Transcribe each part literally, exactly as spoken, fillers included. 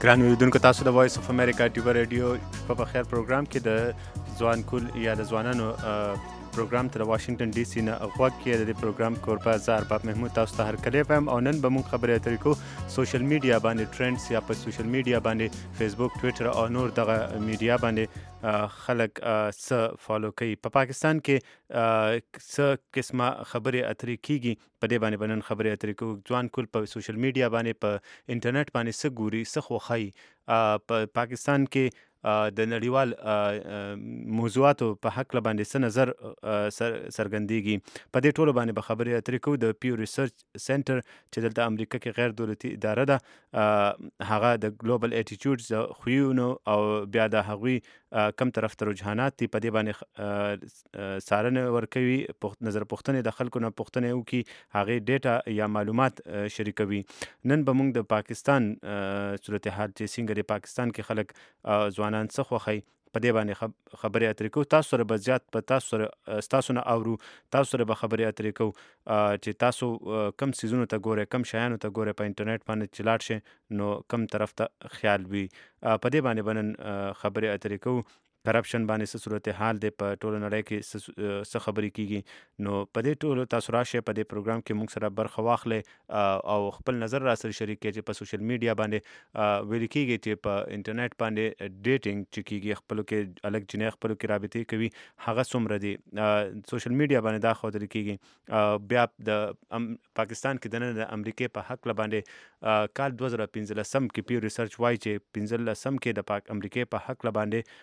ګران اوریدونکو، تاسو د وایس اف امریکا ټیوب رادیو په بخیر پروګرام کې د ځوان کول یا د ځوانانو پروګرام ته د واشنگټن ډي سي نه غوږ کې د دې پروګرام کوربه زه ارباب محمود تاسو ته هرکلی وایم. او نن به موږ خبرې اترې کوو سوشل میډیا باندې، ټرینډز یا په سوشل میډیا باندې فیسبوک، ټویټر او نور دغه میډیا باندې خلک څه فالو کوي. په پاکستان کې څه قسمه خبرې اترې کیږي، په دې باندې به نن خبرې اترې کوو. ځوان کول په سوشل میډیا باندې، په انټرنیټ باندې څه ګوري، څه خوښوي، په پاکستان کې د نړیوال موضوعاتو په حق باندې څه نظر څرګندېږي. په دې ټولو باندې به خبرې اترې کوو. د پیو ریسرچ سنټر چې دلته امریکا کې غیر دولتي اداره ده، هغه د ګلوبل اټیټیوډز د خویونو او بیا د هغوی کم طرف ته رجحانات دي، په دې باندې څارنه ورکوي، نظر پوښتنې د خلکو نه پوښتنې وکړي، هغې ډیټا یا معلومات شریکوي. نن به موږ د پاکستان صورتحال چې څنګه د پاکستان کې خلک ځوانان څه خوښوي په دې باندې خبرې اترې کوو. تاسو سره به زیات په تاسو سره ستاسو نه اورو، تاسو سره به خبرې اترې کوو چې تاسو کم سیزونو ته ګورئ، کم شیانو ته ګورئ په انټرنیټ باندې چې لاړ شئ نو کم طرف ته خیال وي. په دې باندې به نن خبرې اترې کوو. کرپشن باندې څه صورتحال دی، په ټوله نړۍ کې څه خبرې کیږي. نو په دې ټولو تاسو راشئ، په دې پروګرام کې موږ سره برخه واخلئ او خپل نظر را سره شریک کړئ چې په سوشل میډیا باندې ویل کیږي چې په انټرنیټ باندې ډیټینګ چې کیږي، خپلو کې الګ جنۍ خپلو کې رابطې کوي، هغه څومره دي. سوشل میډیا باندې دا ښودل کیږي. بیا د پاکستان کې دننه د امریکې په حق باندې کال دوه زره پنځلسم کې پیو ریسرچ وایي چې پنځلسم کې د پاک امریکې په حق باندې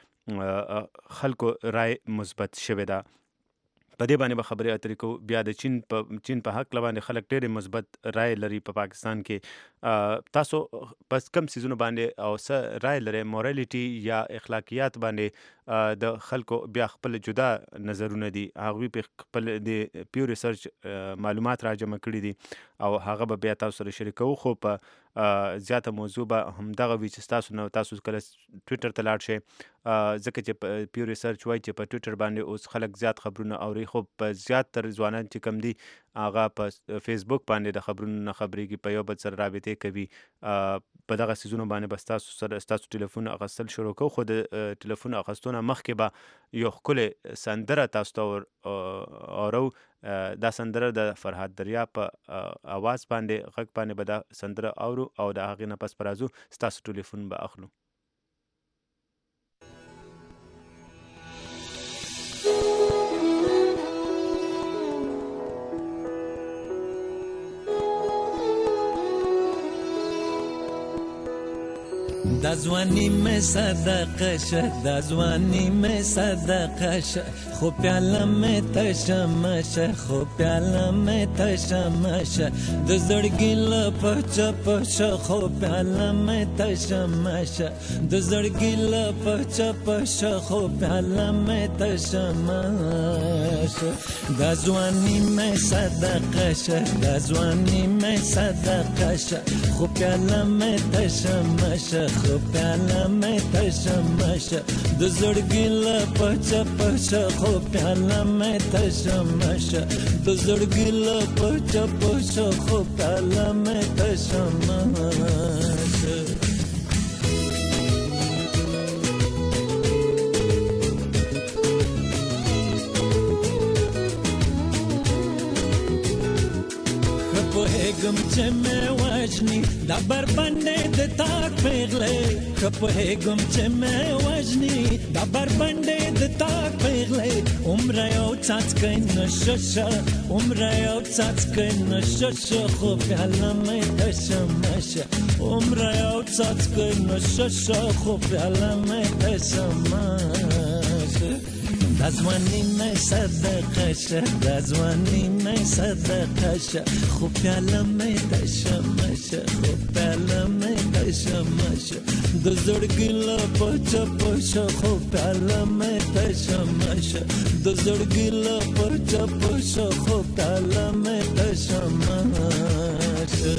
خلکو رای مثبت شوې ده. په دې باندې به خبرې اترې کوو. بیا د چین په چین په حق باندې خلک ډېرې مثبت رای لري په پاکستان کې. تاسو پس کم سیزونو باندې او څه رای لرئ، مورالټي یا اخلاقیات باندې د خلکو بیا خپل جدا نظرونه دي، هغوی په خپل د پیو ریسرچ معلومات را جمع کړي دي او هغه به بیا تاسو سره شریکوو. خو په زیاته موضوع به همدغه وي چې تاسو نه تاسو کله ټویټر ته لاړ شئ، ځکه چې په پیو ریسرچ وایي چې په ټویټر باندې اوس خلک زیات خبرونه اوري، خو په زیات تر ځوانان چې کم دي هغه په فیسبوک باندې د خبرونو نه خبرېږي، په یو بل سره رابطې کوي. په دغه سیزونو باندې به ستاسو سره ستاسو ټلیفون اخیستل شروع کوو. خو د ټلیفون اخیستو نه مخکې به یو ښکلې سندره تاسو ته اورو. دا سندره د فرهاد دریا په اواز باندې غږ باندې به دا سندره اورو او د هغې نه پس به راځو، ستاسو ټلیفون به اخلو. دا ځواني مې صدقه شه، دا ځواني مې صدقه شه، خو پیاله مې تشه شه، خو پیاله مې تشه شه، د زړګي له پچه پشه، خو پیاله مې تشه شه، د زړګي له پچه پشه، خو پیاله مې تشه شه. دا ځواني مې صدقه شه، دا ځواني مې صدقه شه، خو پیاله مې تشه شه، خو پیاله مې تشه شه، د زړګي له پچه پشه، خو پیاله مې تشه شه، د زړګي له پچه پشه، خو پیاله مې تشه شه. پوهېږم چې مې وژني دا بربنډې د تاک پیغلې، ښه پوهېږم چې مې وژني دا بربنډې د تاک پیغلې، عمره یو څاڅکی نشه شه، عمره یو څاڅکی نشه شه، خو پیاله مې تشه شه، عمره یو څاڅکی نشه شه، خو پیاله مې تشه شه. دا ځواني مې صدقه شه، دا ځواني مې صدقه شه، خو پیاله مې تشه شه، خو پیاله مې تشه شه، د زړګي له پچه پشه، خو پیاله مې تشه شه، د زړګي له پچه پشه، خو پیاله مې تشه شه.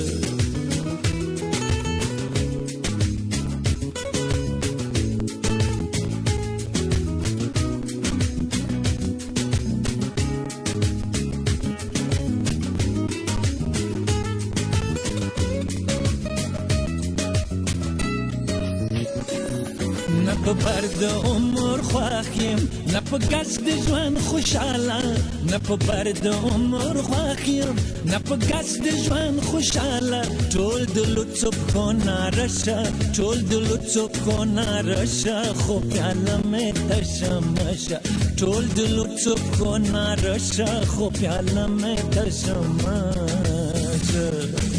په برد عمر خوښ یم نه په ګس د ژوند خوشحاله نه په برد عمر خوښ یم نه په ګس د ژوند خوشحاله ټول د لطف کو نارشه ټول د لطف کو نارشه خو پیاله مې تشمشه ټول د لطف کو نارشه خو پیاله مې تشمشه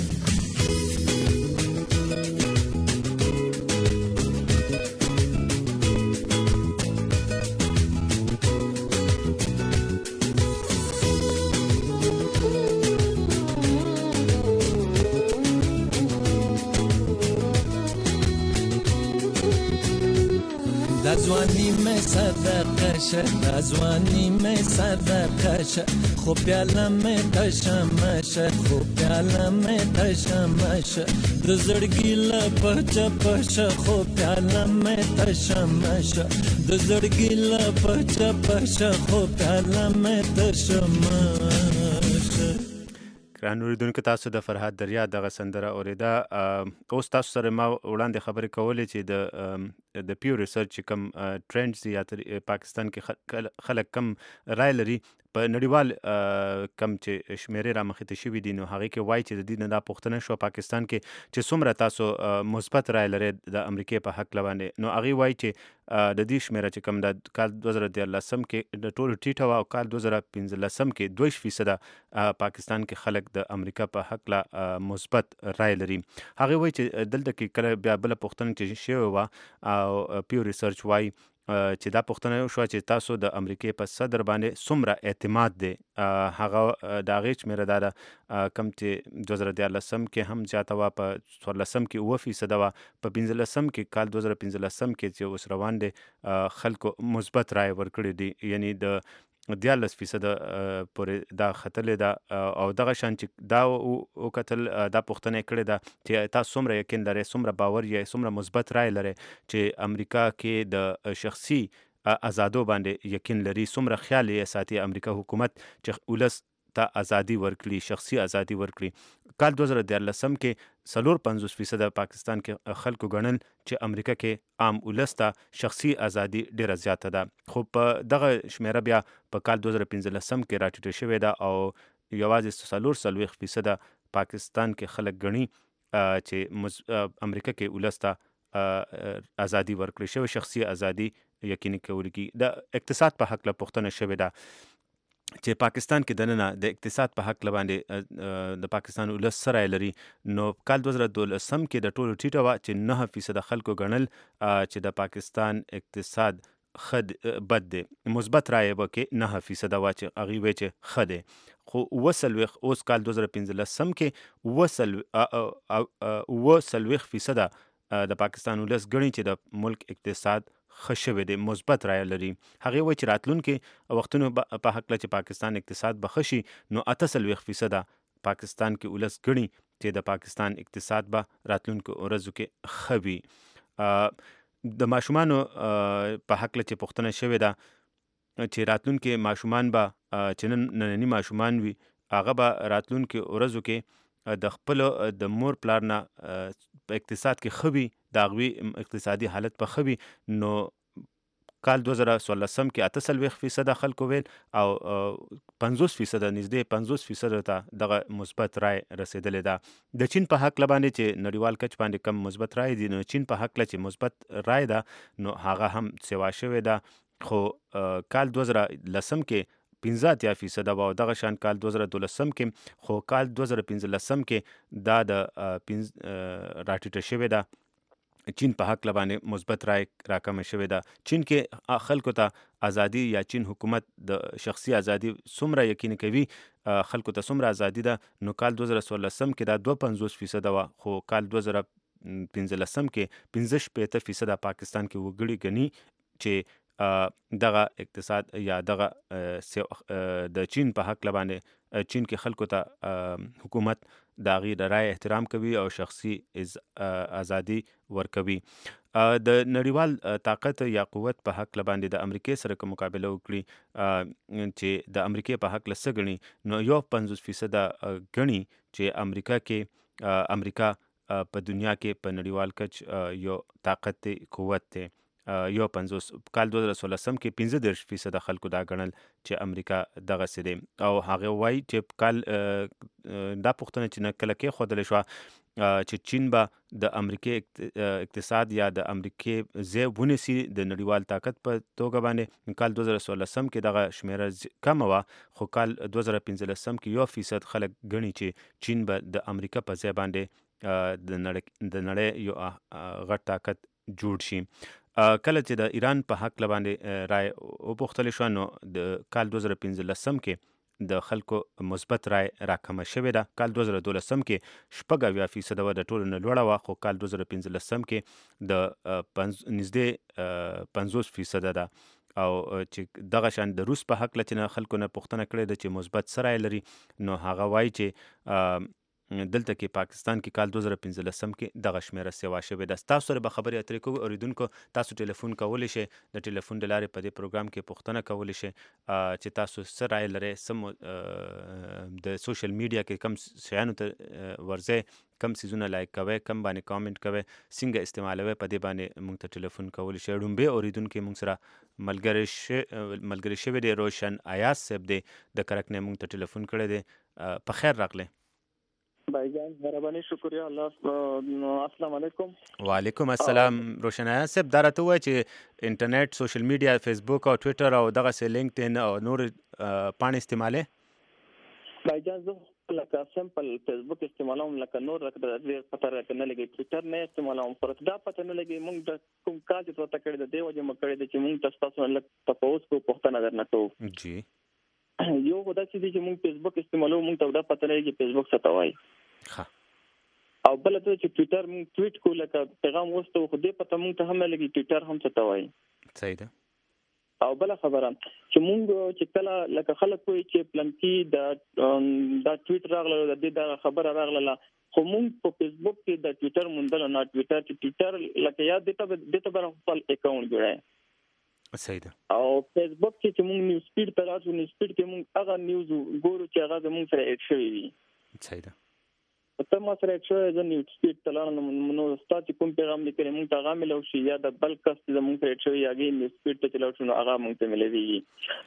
ځواني مې صدقه شه دا ځواني مې صدقه شه خو پیاله مې تشمشه خو پیاله مې تشمشه د زړګي له پچه پشه خو پیاله مې تشمشه د زړګي له پچه پشه خو پیاله مې تشمشه. ګران اوریدونکو تاسو د فرهاد دریا دغه سندره اورېده. اوس تاسو سره ما وړاندې خبرې کولې چې د د پیو ریسرچ کم ټرندز یا پاکستان کې خلک کم رای لري په نړیوال کم چې شمیرې را مخې ته شوي دي نو هغې کې وایي چې د دې نه دا پوښتنه شوه پاکستان کې چې څومره تاسو مثبت رای لرئ د امریکې په هکله باندې نو هغې وایي چې د دې شمیره چې کوم د کال دوه زره دیارلسم کې د ټولو ټیټه وه او کال دوه زره پنځلسم کې دوه فیصده پاکستان کې خلک د امریکا په هکله مثبت رای لري. هغې وایي چې دلته کې کله بیا بله پوښتنه چې شوې وه او پیو ریسرچ وایي چې دا پوښتنه شوه چې تاسو د امریکې په صدر باندې څومره اعتماد دی هغه د هغې شمېره دا ده کم چې دوه زره دیارلسم کې هم زیاته وه په څوارلسم کې اووه فیصده وه په پنځلسم کې کال دوه زره پنځلسم کې چې اوس روان دی خلکو مثبت رای ورکړی دی یعنی د دیارلس فیصده پورې دا ختلې ده او دغه شان چې دا وکتل دا پوښتنه یې کړې ده چې تاسو څومره یقین لرئ څومره باور یې څومره مثبت رای لرئ چې امریکا کې د شخصي ازادو باندې یقین لري څومره خیال یې ساتي امریکا حکومت چې ولس ته ازادي ورکړي شخصي ازادي ورکړي. کال دوه زره دیارلسم کې څلور پنځوس فیصده پاکستان کې خلکو ګڼل چې امریکا کې عام ولس ته شخصي ازادي ډیره زیاته ده خو په دغه شمیره بیا په کال دوه زره پنځلسم کې راټیټه شوې ده او یوازې څلور څلوېښت فیصده پاکستان کې خلک ګڼي چې امریکا کې ولس ته ازادي ورکړي شوې شخصي ازادي یقیني کول کی. د اقتصاد په هکله پوښتنه شوې ده چې پاکستان کې دننه د اقتصاد په حق باندې د پاکستان ولس سره لري نو کال دوه زره دولسم کې د ټولو ټیټه وه چې نه فیصده خلکو ګڼل چې د پاکستان اقتصاد خد بد دی مثبت رای به کې نه فیصده وه چې هغې وایي چې ښه دی خو اووه څلوېښت اوس کال دوه زره پنځلسم کې اووه څلوېښت فیصده د پاکستان ولس ګڼي چې د ملک اقتصاد ښه شوی دی مثبت رایه لري. هغې وایي چې راتلونکي وختونو په هکله چې پاکستان اقتصاد به ښه شي نو اته څلوېښت فیصده پاکستان کې ولس ګڼي چې د پاکستان اقتصاد به راتلونکو ورځو کې ښه وي. د ماشومانو په هکله چې پوښتنه شوې ده چې راتلونکي ماشومان به چې نن ننني ماشومان وي هغه به راتلونکي ورځو کې د خپلو د مور پلار نه په اقتصاد کې ښه وي د هغوی اقتصادي حالت به ښه وي نو کال دوه زره څوارلسم کې اته څلوېښت فیصده خلکو ویل او پنځوس فیصده نږدې پنځوس فیصده ته دغه مثبت رای رسېدلې ده. د چین په هکله باندې چې نړیوال کچ باندې کم مثبت رای دي نو چین په هکله چې مثبت رای ده نو هغه هم سیوا شوې ده خو کال دوه زره لسم کې پنځه اتیا فیصده وه او دغه شان کال دوه زره دولسم کې خو کال دوه زره پنځلسم کې دا د راټیټه شوې ده چین په هکله باندې مثبت رای راکمه شوې ده. چین کې خلکو ته ازادي یا چین حکومت د شخصي ازادي څومره یقیني کوي خلکو ته څومره ازادي ده نو کال دوه زره څوارلسم کې دا دوه پنځوس فیصده وه خو کال دوه زره پنځلسم کې پنځه شپېته فیصده پاکستان کې وګړي ګڼي چې دغه اقتصاد یا دغه د چین په هکله باندې چین کې خلکو ته حکومت د هغې د رای احترام کوي او شخصي ازادي ورکوي. د نړیوال طاقت یا قوت په هکله باندې د امریکې سره که مقابله وکړي چې د امریکې په هکله څه ګڼي نو یو پنځوس فیصده ګڼي چې امریکا کې امریکا په دنیا کې په نړیوال کچ یو طاقت دی قوت دی یو پنځوس کال دوه زره څوارلسم کې پنځه دېرش فیصده خلکو دا ګڼل چې امریکا دغسې دی او هغه وایي چې کال دا پوښتنه چې نه کله کېښودلې شوه چې چین به د امریکې اقتصاد یا د امریکې ځای ونیسي د نړیوال طاقت په توګه باندې. کال دوه زره څوارلسم کې دغه شمیره کمه وه خو کال دوه زره پنځلسم کې یو فیصد خلک ګڼي چې چین به د امریکا په ځای باندې د نړۍ د نړۍ یو غټ طاقت جوړ شي. کله چې د ایران په حق باندې رای وپوښتل شو نو د کال دوه زره پنځلسم کې د خلکو مثبت رای راکمه شوې ده. کال دوه زره دولسم کې شپږ اویا فیصده وه د ټولو نه لوړه وه خو کال دوه زره پنځلسم کې د نږدې پنځوس فیصده ده او چې دغه شان د روس په حق چې نه خلکو نه پوښتنه کړې ده چې مثبت څه رای لري نو هغه وایي چې دلته کې پاکستان کې کال دوه زره پنځلسم کې دغه شمیره سیوا شوې ده. تاسو سره به خبرې اترې کوو اوریدونکو تاسو ټلیفون کولی شئ د ټلیفون د لارې په دې پروګرام کې پوښتنه کولی شئ چې تاسو څه رای لرئ څه د سوشل میډیا کې کم شیانو ته ورځئ کم څیزونه لایک کوئ کم باندې کامنټ کوئ څنګه استعمالوئ په دې باندې موږ ته ټلیفون کولی شئ. ړومبی اوریدونکي موږ سره ملګری شوی دی روشن ایاز صاحب دی د کرک نه موږ ته ټلیفون کړی دی. په خیر راغلی भाईजान مهرباني شکریہ الله السلام علیکم. وعلیکم السلام. روشن ایاز صاحب دا راته ووایه چې انټرنیټ سوشل میډیا فیسبوک او ټویټر او دغسې لینکډین او نور پاڼې استعمالوې؟ भाईजान زه لکه سمپل فیسبوک استعمالوم لکه نور لکه ډېر پته راته نه لګي ټویټر نه استعمالوم خو دا پته نه لګي موږ د کوم کار چې ورته کړی د دې وجې موږ کړی دی چې موږ تاسو نه لږ تفاوض کوو پوښتنه درنه کوو. جی یو خو داسې دي چې موږ فیسبوک استعمالوو موږ ته دا پته نه لګي فیسبوک څه ته وایي او بل ته چې ټویټر موږ ټویټ کوو لکه پیغام وستو خو دې پته موږ ته هم نه لګي ټویټر هم څه ته وایي. صحیح ده. او بل خبره چې موږ چې کله لکه خلک وایي چې پلانکی دا دا ټویټ راغله د دې دا خبره راغله خو موږ په فیسبوک کې د ټویټر مونډل نه ټویټر چې ټویټر لکه یاد دې ته دې ته بر خپل اکاونټ جوړای. صحیح ده. او فیسبوک کې چې موږ نیوز فیډ ته راځو نیوز فیډ کې موږ هغه نیوز ګورو چې هغه زموږ سره اډ شوی وي. صحیح ده. ته ما سره اډ شوی د نیوز فیډ ته لاړم نو ستاسو کوم پیغام لیکلی موږ ته هغه ملو شي یا د بل کس چې زموږ سره اډ شوی هغه نیوز فیډ ته چلاو شو نو هغه موږ ته ملوي.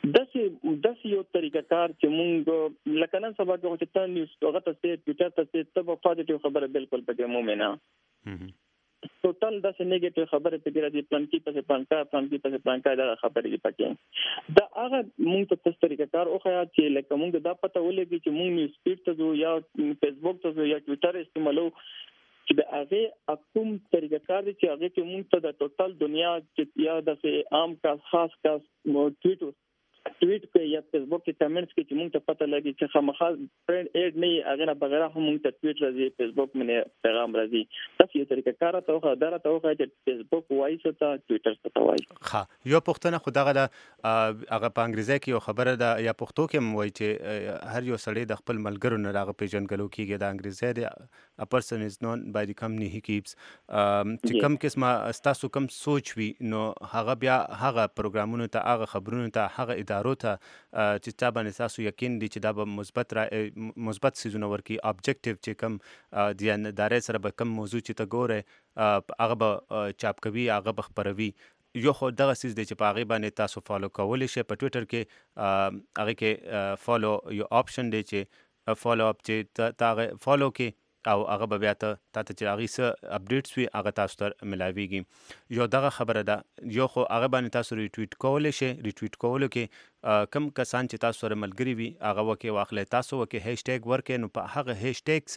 داسې داسې یو طریقه کار چې موږ لکه نن سبا چې ته نیوز هغه ته ټویټر ته ته په پازیټیو خبره بالکل پکې مو مینه ټوټل داسې نیگیټیو خبره پکې راځي پلان کې پسې پلان کا پلان کې پسې پلان کا دا خبرې دي پکې دا هغه موږ ته څه طریقه کار او خیا چې لکه موږ دا پته ولګي چې موږ نیوز فیډ ته ځو یا فیسبوک ته ځو یا ټویټر استعمالو چې د هغه کوم طریقه کار دي چې هغه کې موږ ته د ټوټل دنیا چې یا د عام کا خاص کا ټویټ ټویټ کې یا فیسبوک کې کمنټس کې چې موږ ته پته لګي چې خامخا فرند اډ نه هغه نه بغیر هم موږ ته ټویټ راځي فیسبوک باندې پیغام راځي. تاسو یو طریقه کار ته خو دا راته وخت چې فیسبوک وایي څه ته ټویټر څه ته وایي. ها یو پښتنه خو دغه د هغه په انګریزي کې یو خبره ده یا پښتو کې هم وایي چې هر یو سړی د خپل ملګرو نه راغ پیژنګلو کېږي. د انګریزي د a person is known by the company he keeps. چې کوم قسمه تاسو کوم سوچ وي نو هغه بیا هغه پروګرامونو ته هغه خبرونو ته هغه ادارو ته چې تا باندې تاسو یقین دي چې دا به مثبت مثبت څیزونه ورکړي. ابجیکټیو چې کوم د ادارې سره به کوم موضوع چې ته ګورئ هغه به چاپ کوي هغه به خپروي. یو خو دغه څیز دی چې په هغې باندې تاسو فالو کولی شئ. په ټویټر کې هغې کې فالو یو آپشن دی چې فالو اپ چې ته هغه فالو کې او هغه به بیا ته تا ته چې هغې څه اپډیټس وي هغه تاسو ته ملاویږي. یو دغه خبره ده. یو خو هغه باندې تاسو ریټویټ کولی شئ. ریټویټ کولو کې کم کسان چې تاسو سره ملګري وي هغه وکې واخلئ تاسو وکې هیش ټیګ ورکړئ نو په هغه هیش ټیګ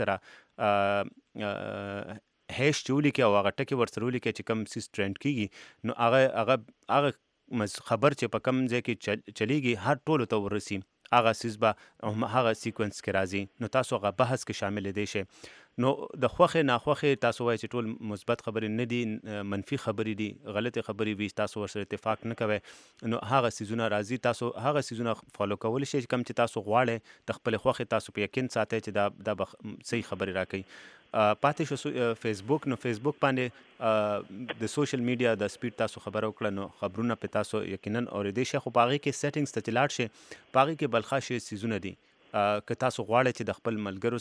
سره هیش چې ولیکئ او هغه ټکي ورسره ولیکئ چې کوم څیز ټرینډ کېږي نو هغه هغه هغه خبر چې په کوم ځای کې چلیږي هر ټولو ته ورسي هغه څیز به هغه سیکونس کې راځي نو تاسو هغه بحث کې شامل دی شئ. نو د خوښې ناخوښې تاسو وایئ چې ټول مثبت خبرې نه دي منفي خبرې دي غلطې خبرې وي تاسو ورسره اتفاق نه کوئ نو هغه څیزونه راځي تاسو هغه څیزونه فالو کولی شئ کوم چې تاسو غواړئ د خپلې خوښې تاسو په یقین ساتئ چې دا دا به صحیح خبرې راکوي. پاتې شو فیسبوک نو فیسبوک باندې د سوشل میډیا د سپیډ تاسو خبره وکړه نو خبرونه په تاسو یقینا اورېدی شئ خو په هغې کې سیټینګز ته چې لاړ شئ په هغې کې بلخا شی څیزونه دي که تاسو غواړئ چې د خپل ملګرو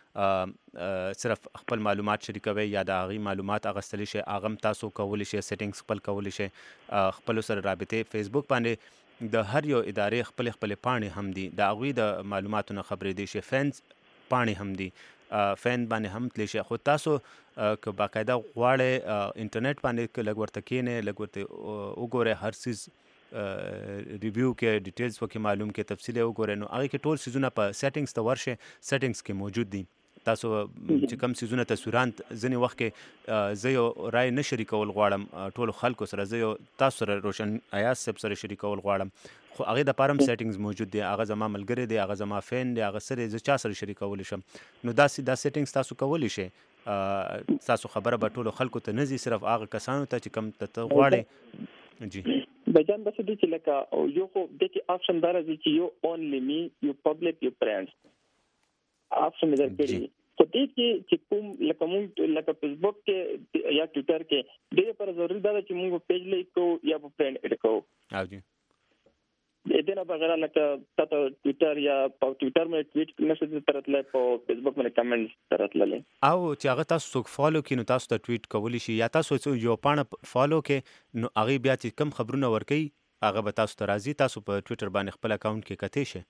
سره صرف خپل معلومات شریکوئ یا د هغوی معلومات اخیستلی شئ، هغه هم تاسو کولی شئ، سیټینګز خپل کولی شئ. خپلو سره رابطې فیسبوک باندې د هر یو ادارې خپلې خپلې پاڼې هم دي، د هغوی د معلوماتو نه خبرېدی شئ. فینز پاڼې هم دي، فین باندې هم تلی شئ. خو تاسو که باقاعده غواړئ انټرنیټ باندې که لږ ورته کښېنئ، لږ ورته وګورئ، هر څیز ریویو کې ډیټیلز پکې معلوم کې تفصیل وګورئ، نو هغې کې ټول څیزونه په سیټینګز ته ورشئ، سیټینګز کې موجود دي. تاسو چې کوم څیزونه تصویران ځینې وخت کې زه یو رای نه شریکول غواړم ټولو خلکو سره، زه یو تاسو سره روشن ایاز صاحب سره شریکول غواړم، خو هغې دپاره هم سیټینګز موجود دي. هغه زما ملګری دی، هغه زما فین دی، هغه څه دی، زه چا سره شریکولی شم. نو دا دا سیټینګز تاسو کولی شئ. تاسو خبره به ټولو خلکو ته نه ځي، صرف هغه کسانو ته چې کوم ته غواړئ. جی بجان داسې دي چې لکه یو خو د کې آپشن دا راځي چې یو اونلی می، یو پبلک، یو فرندز آپشن مې درکړي. خو دې کې چې کوم لکه مونږ لکه فیسبوک کې یا ټویټر کې دې لپاره ضروري دا ده چې مونږ پیج لیک کوو یا په فرند اډ کوو. او جی دې نه بغیر لکه تاسو ټویټر یا په ټویټر باندې ټویټ نشئ ترتلای، په فیسبوک باندې کمنټ ترتللی، او چې هغه تاسو څوک فالو کړي نو تاسو ته ټویټ کولی شي، یا تاسو یو پاڼه فالو کړئ نو هغې بیا چې کوم خبرونه ورکوي هغه به تاسو ته راځي، تاسو په ټویټر باندې خپل اکاونټ کې کتی شئ.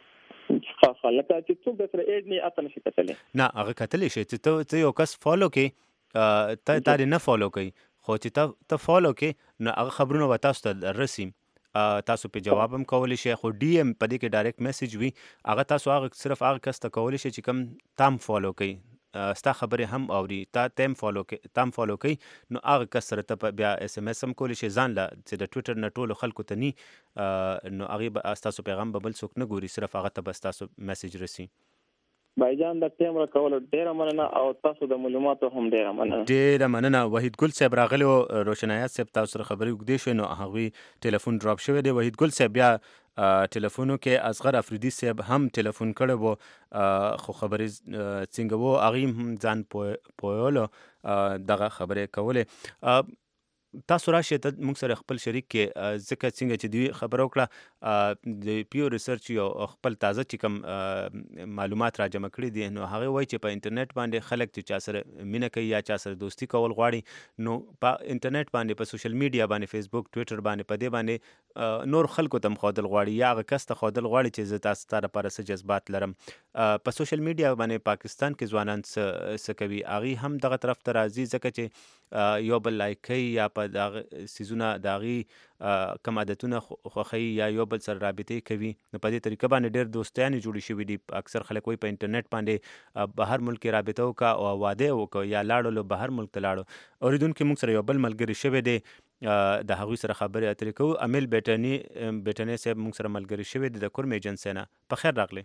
ښه لکه چې څوک در سره ایډ نه اته نشي کتلی، نه هغه کتلی شئ. چې ته یو کس فالو کړې، ته تا دې نه فالو کوي، خو چې ته فالو کړې نو هغه خبرونه به تاسو ته رسي، تاسو په جواب هم کولی شئ. خو ډي ایم په دې کې ډایرکټ میسج وي، هغه تاسو هغه صرف هغه کس ته کولی شئ چې کوم تام فالو کوي، ستا خبرې هم اوري، تا تم فالو کوي، تام فالو کوي، نو هغه کس سره ته بیا اس ام اس هم کولی شئ ځان له چې د ټویټر نه ټولو خلکو ته ني، نو هغې به ستاسو پیغام به بل څوک نه ګوري، صرف هغه ته به ستاسو میسج رسي. بایجان د ټیم راکولو ډیره مننه، او تاسو د معلوماتو هم ډیره مننه. ډیره مننه. وحید ګل صاحب راغلی و، روشنایات صاحب تاسو سره خبرې اوږدې شوې، نو هغوی ټلیفون ډراپ شوی دی. وحید ګل صاحب بیا ټلیفونو کې اصغر افریدي صاحب هم ټلیفون کړی و، خو خبرې څنګه و هغوی هم ځان پویولو دغه خبرې کولې. تاسو راشئ ته موږ سره خپل شریک کې، ځکه څنګه چې دوی خبره وکړه د پیو ریسرچ یو خپل تازه چې کوم معلومات را جمع کړي دي، نو هغه وایي چې په انټرنیټ باندې خلک چې چا سره مینه کوي یا چا سره دوستي کول غواړي، نو په انټرنیټ باندې په سوشل میډیا باندې فیسبوک، ټویټر باندې په دې باندې نور خلکو ته هم ښودل غواړي، یا هغه کس ته ښودل غواړي چې زه تاسو ته لپاره څه جذبات لرم. په سوشل میډیا باندې پاکستان کې ځوانان څه کوي، هغوی هم دغه طرف ته راځي، ځکه چې یو بل لایک کوي یا په دغه سیزونه د هغې کوم عادتونه خوښوي یا یو بل سره رابطې کوي، نو په دې طریقه باندې ډېر دوستیانې جوړې شوي دي. اکثر خلک وایي په انټرنیټ باندې بهر ملک کې رابطه وکړه او واده یې وکړه یا لاړلو بهر ملک ته لاړو. اورېدونکي موږ سره یو بل ملګري شوی دی، د هغوی سره خبرې اترې کوو. امیل بیټني بیټني صاحب موږ سره ملګري شوی دی د کورم ایجنسۍ نه. په خیر راغلی.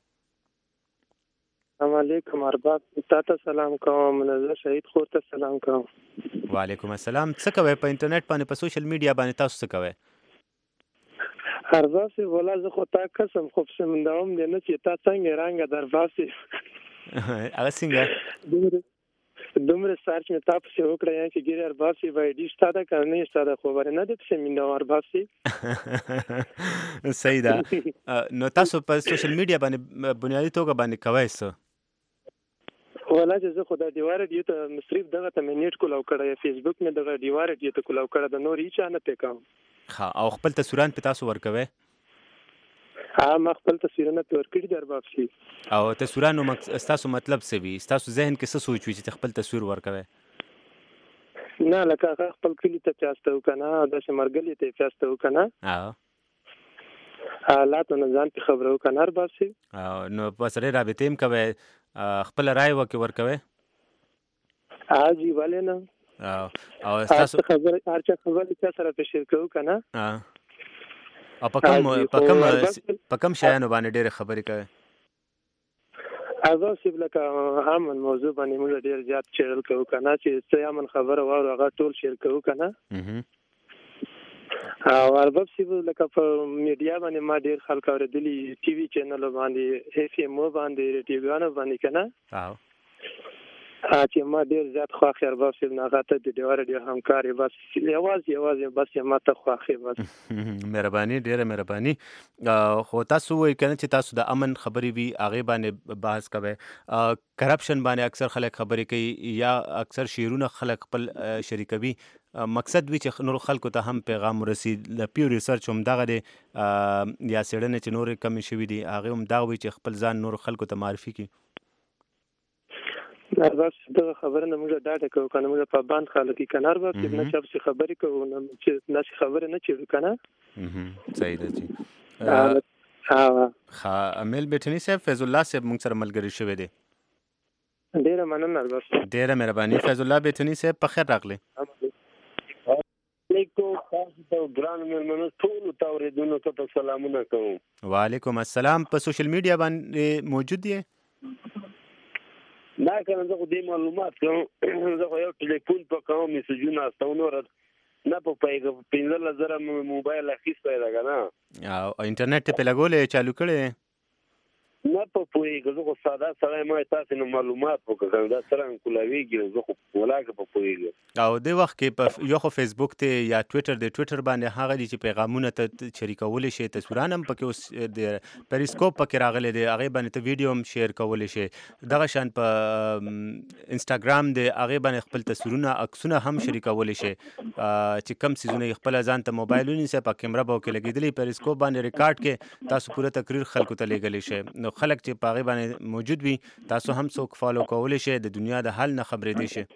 السلام علیکم ارباب، تا ته سلام کوم، منظر شهید خور ته سلام کوم. وعلیکم السلام. څه کوئ په انټرنیټ باندې، په سوشل میډیا باندې تاسو څه کوئ؟ ارباب صاحب والا زه خو تا قسم خو پسندوم دی نه چې تا څنګه رنګه در ارباب صاحب هغه څنګه دومره سرچ مې تا پسې وکړه یا چې ګیرې ارباب صاحب آیډي شته ده که نه شته ده، خو برې نه دی پسې میندوم ارباب صاحب. صحیح ده. نو تاسو په سوشل میډیا باندې بنیادي توګه باندې کوئ څه؟ والا چې زه خو دا ډیوار ډیو ته مصرف دغه ته مې نیټ کولاو کړی، فیسبوک مې دغه ډیوار ډیو ته کولاو کړی، د نور هیچا نه پې کوم. ښه، او خپل تصویران پې تاسو ورکوئ؟ ها، ما خپل تصویرونه پې ورکړي دي ارباب صاحب. او تصویرانو ستاسو مطلب څه وي؟ ستاسو ذهن کې څه سوچ وي چې خپل تصویر ورکوئ؟ نه لکه هغه خپل کلي ته پیاسته وکړه نه، داسې مرګلي ته یې پیاسته وکړه نه، حالاتو نه ځان پې خبره وکړه نه ارباب صاحب. نو په سړی رابطې هم کوئ، خپل رای وکړې ورکوئ؟ ها جی ولې نه، او ستاسو خبره هر چا خبرې چا سره پې شیر کوو که نه. او په کوم په کوم په کوم شیانو باندې ډېرې خبرې کوئ؟ ارباب صاحب لکه امن موضوع باندې موږ ډېر زیات چیرل کوو که نه، چې څه امن خبره واورو هغه ټول شیر کوو که نه. او ارباب صاحب لکه په میډیا باندې ما ډېر خلک اورېدلي، ټي وي چینلو باندې، اف ام او باندې، ریډیوګانو باندې که نه، چې ما ډیر زیات خواخي ارباب صاحب نه غاته د ډیوار ډیر همکاري بس یواز یواز بس ما ته خواخي بس مهرباني ډیره مهرباني خو تاسو وایي کنه چې تاسو د امن خبرې وی هغه باندې بحث کوي کرپشن باندې اکثر خلک خبرې کوي یا اکثر شیرونه خلک خپل شریکوي مقصد وی چې نور خلکو ته هم پیغام ورسید د پیو ریسرچ هم دغه دی یا سړنه چې نور کم شوی دی هغه هم دا وی چې خپل ځان نور خلکو ته معرفي کوي ارباب دغه خبره نه موږ ډاټه کوو کنه موږ په باند خلک کنه ارباب چې نه چې خبرې کوو نه چې نه خبره نه چېړو کنه صحیح ده جی ها ها امیل بیٹنی صاحب فیض الله صاحب موږ سره ملګری شوی دی ډیره مننه ارباب ډیره مهرباني فیض الله بیٹنی صاحب په خیر راغلی علیکم تاسو ته ګران مېلمنو ټول ته اوریدونکو ته سلامونه کوم وعلیکم السلام په سوشل میډیا باندې موجود دی دا کنه زه خو دې معلومات کوم زه خو یو ټلیفون په کوم میسجونه استاونو را نه په پیغه پنځه زره موبایل اخیسته دا کنه او انټرنیټ په لګولې چالو کړي نه په پوهېږه زه خو ساده سړی ما تاسې نه معلومات وکړم دا څرنګه کولاویږي زه خو ولاکه په پوهېږم او دې وخت کې په یو خو فیسبوک ته یا ټویټر د ټویټر باندې هغه دي چې پیغامونه ته شریکولی شي تصویران هم پکې اوس د پیریسکوپ پکې راغلی دی هغې باندې ته ویډیو هم شیر کولی شي دغه شان په انسټاګرام دی هغې باندې خپل تصویرونه عکسونه هم شریکولی شي چې کم څیزونه یې خپله ځان ته موبایل ونیسئ په کیمره به ورکې لګېدلي پیریسکوپ باندې ریکارډ کې تاسو پوره تقریر خلکو ته لیږلی شئ نو خلک چې په هغې باندې موجود وي تاسو هم څوک فالو کولی شئ د دنیا د حال نه خبرېدی شئ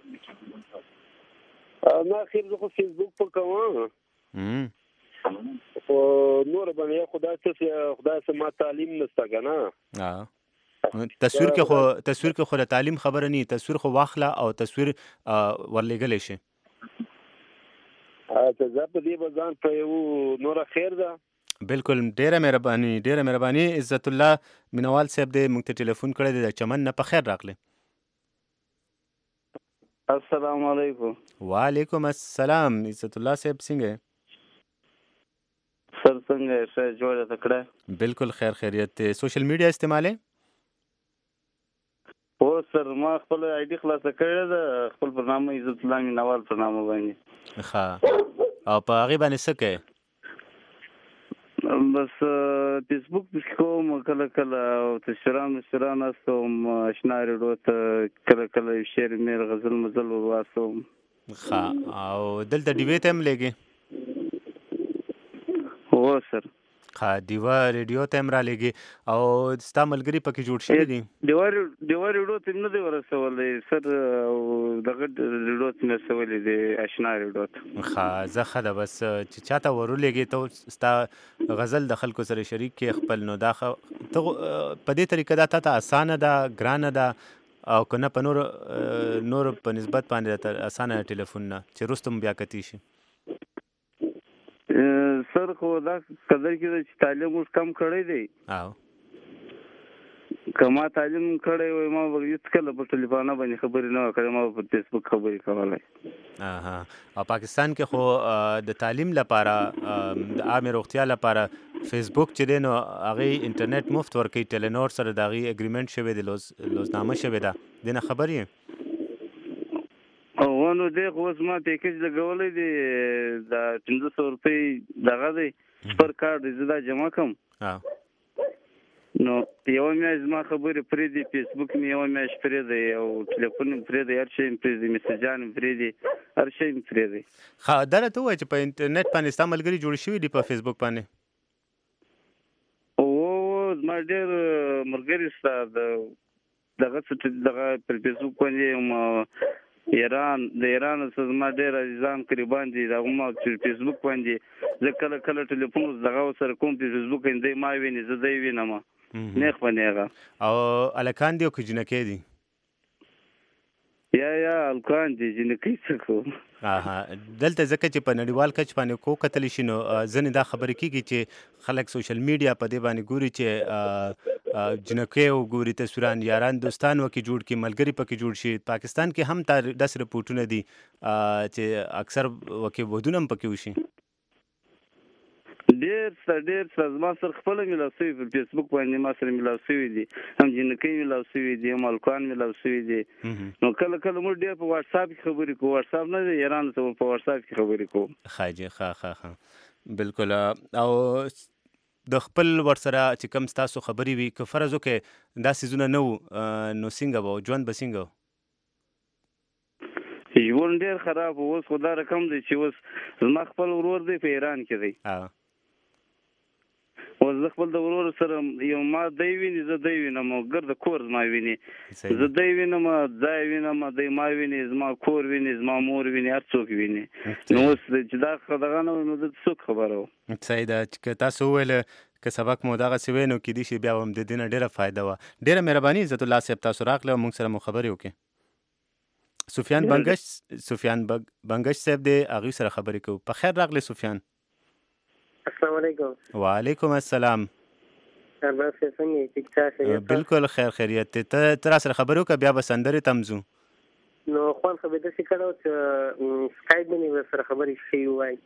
ما خیر زه خو فیسبوک په کوم خو نور باندې خدای څه خدای څه ما تعلیم نشته که نه تصویر کې خو تصویر کې خو د تعلیم خبره نه تصویر خو واخله او تصویر ورلیږلی شي زه په دې به ځان په یو نوره خیر ده بالکل ډیره مهرباني ډیره مهرباني عزت الله مینوال صاحب دې موږ ته ټلیفون کړی دی د چمن نه په خیر راغلی السلام علیکم وعلیکم السلام عزت الله صاحب څنګه سر څنګه ښه جوړه تکړه بالکل خیر خیریت دی سوشل میډیا استعمالې هو سر ما خپل آی ډي خلاصه کړې ده خپل پر نامه عزت الله مینوال پر نامه باندې ښه او په هغې باندې څه کوې بس فیسبوک پسې کوم کله کله او تصویران مصویران استوم اشنا ریډیو ته کله کله یو شعر میر غزل مزل ور واستوم ښه او دلته ډیوې ته هم لیږې هو سر ښه ډیوه ریډیو ته هم را لیږې او ستا ملګري پکې جوړ شوي دي ډیوه ډیوه ریډیو ته نه دی ورسولی سر دغه ریډیو ته مې رسولی دی اشنا ریډیو ته ښه زه ښه ده بس چې چا ته ور ولېږې ته ستا غزل د خلکو سره شریک کې خپل نو دا ته په دې طریقه دا تا ته اسانه ده ګرانه ده او که نه په نور نور په نسبت باندې اسانه ټلیفون نه چې وروسته مو بیا کتي شي سر خو دا قدر کې چې تعلیم اوس کم کړی دی او که ما تعلیم کړی وای ما به هېڅکله په ټلیفونه باندې خبرې نه وه کړې ما به په فیسبوک خبرې کولی او پاکستان کې خو د تعلیم لپاره د عامې روغتیا لپاره فیسبوک چې دی نو هغې انټرنیټ مفت ورکوي ټیلینور سره د هغې اګریمنټ شوی دی لوزنامه شوې ده دې نه خبر یې او نو دی خو اوس ما پیکیج لګولی دی د پنځه سوه روپۍ دغه دی سپر کارډ دی زه دا جمع کړم نو یوه میاشت زما خبرې پرېږدي فیسبوک مې یوه میاشت پرېږدی او ټلیفون مې پرېږدی هر شی مې پرېږدي میسجان مې پرېږدي هر شی مې پرېږدي ښه دا راته ووایه چې په انټرنیټ باندې ستا ملګري جوړ شوي دي په فیسبوک باندې او زما ډېر ملګري شته دغه دغه پر فیسبوک باندې ایران د ایران څخه زما ډېر عزیزان قریبان دي د هغو ما فیسبوک باندې زه کله کله ټلیفون دغه سره کوم په فیسبوک باندې دی ما ویني زه دی وینم نیخ باندې هغه او هلکان دي او که جینکۍ دي یا یا هلکان دي جینکۍ څه کوم دلته ځکه چې په نړیوال کچ باندې کو کتلی شي نو ځینې دا خبرې کېږي چې خلک سوشل میډیا په دې باندې ګوري چې جنکۍ وګوري تصویران یاران دوستان وکې جوړ کړي ملګري پکې جوړ شي پاکستان کې هم داسې رپورټونه دي چې اکثر وکې ودونه هم پکې وشي ډېر څه ډېر څه زما سره خپله میلاو شوي په فیسبوک باندې ما سره میلاو شوي دي، هم جنکۍ میلاو شوي دي، هم هلکان میلاو شوي دي. نو کله کله موږ ډېر په واټساپ کې خبرې کوو. واټساپ نه دی ایران ته په واټساپ کې خبرې کوو. ښه جي ښه ښه ښه بالکل. او د خپل ورسره چې کوم ستاسو خبرې وي که فرض وکړې دا څیزونه نه وو نو څنګه به ژوند به څنګه و؟ ژوند ډېر خراب و. اوس خو دا رقم دی چې اوس زما خپل ورور دی په ایران کې دی. اوس زه خپل د ورور سره یو ما دی ویني زه دی وینم او ګرده کور زما ویني. زه دی وینم ځای وینم دی ما ویني زما کور ویني زما مور ویني هر څوک ویني. نو اوس چې دا دغه نه نو د څوک خبره وه. صحیح ده چې تاسو وویل که سبق مو دغسې وی نو کیدای شي بیا هم د دې نه ډېره فایده وه. ډېره مهرباني عزت الله صاحب تاسو راغله او موږ سره مو خبرې وکړې. سفیان بنګش سفیان بنګش صاحب دی هغوی سره خبرې کوو. په خیر راغلی سفیان. السلام علیکم. وعلیکم السلام. بالکل خیر خیریت دی. ته ته را سره خبرې وکړه بیا به سندرې ته هم ځو. نو خوند خو به داسې کړی و چې سکایپ باندې به سره خبرې ښې ووایي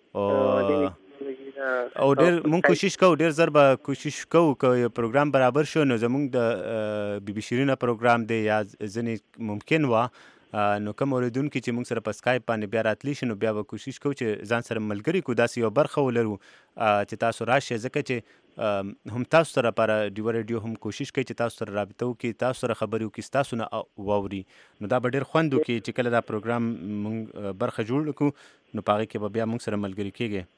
او ډېر مونږ کوشش کوو ډېر زر به کوشش کوو که یو پروګرام برابر شو نو زمونږ د بي بي شیرینه پروګرام دی یا ځینې ممکن وه نو کوم اورېدونکي چې موږ سره په سکایپ باندې بیا راتلی شي نو بیا به کوشش کوو چې ځان سره ملګري کړو داسې یو برخه ولرو چې تاسو راشئ ځکه چې هم تاسو سره لپاره ډیوه ریډیو هم کوشش کوي چې تاسو سره رابطه وکړي تاسو سره خبرې وکړي ستاسو نه واوري نو دا به ډېر خوند وکړي چې کله دا پروګرام موږ برخه جوړ کړو نو په هغې کې به بیا موږ سره ملګري کېږي.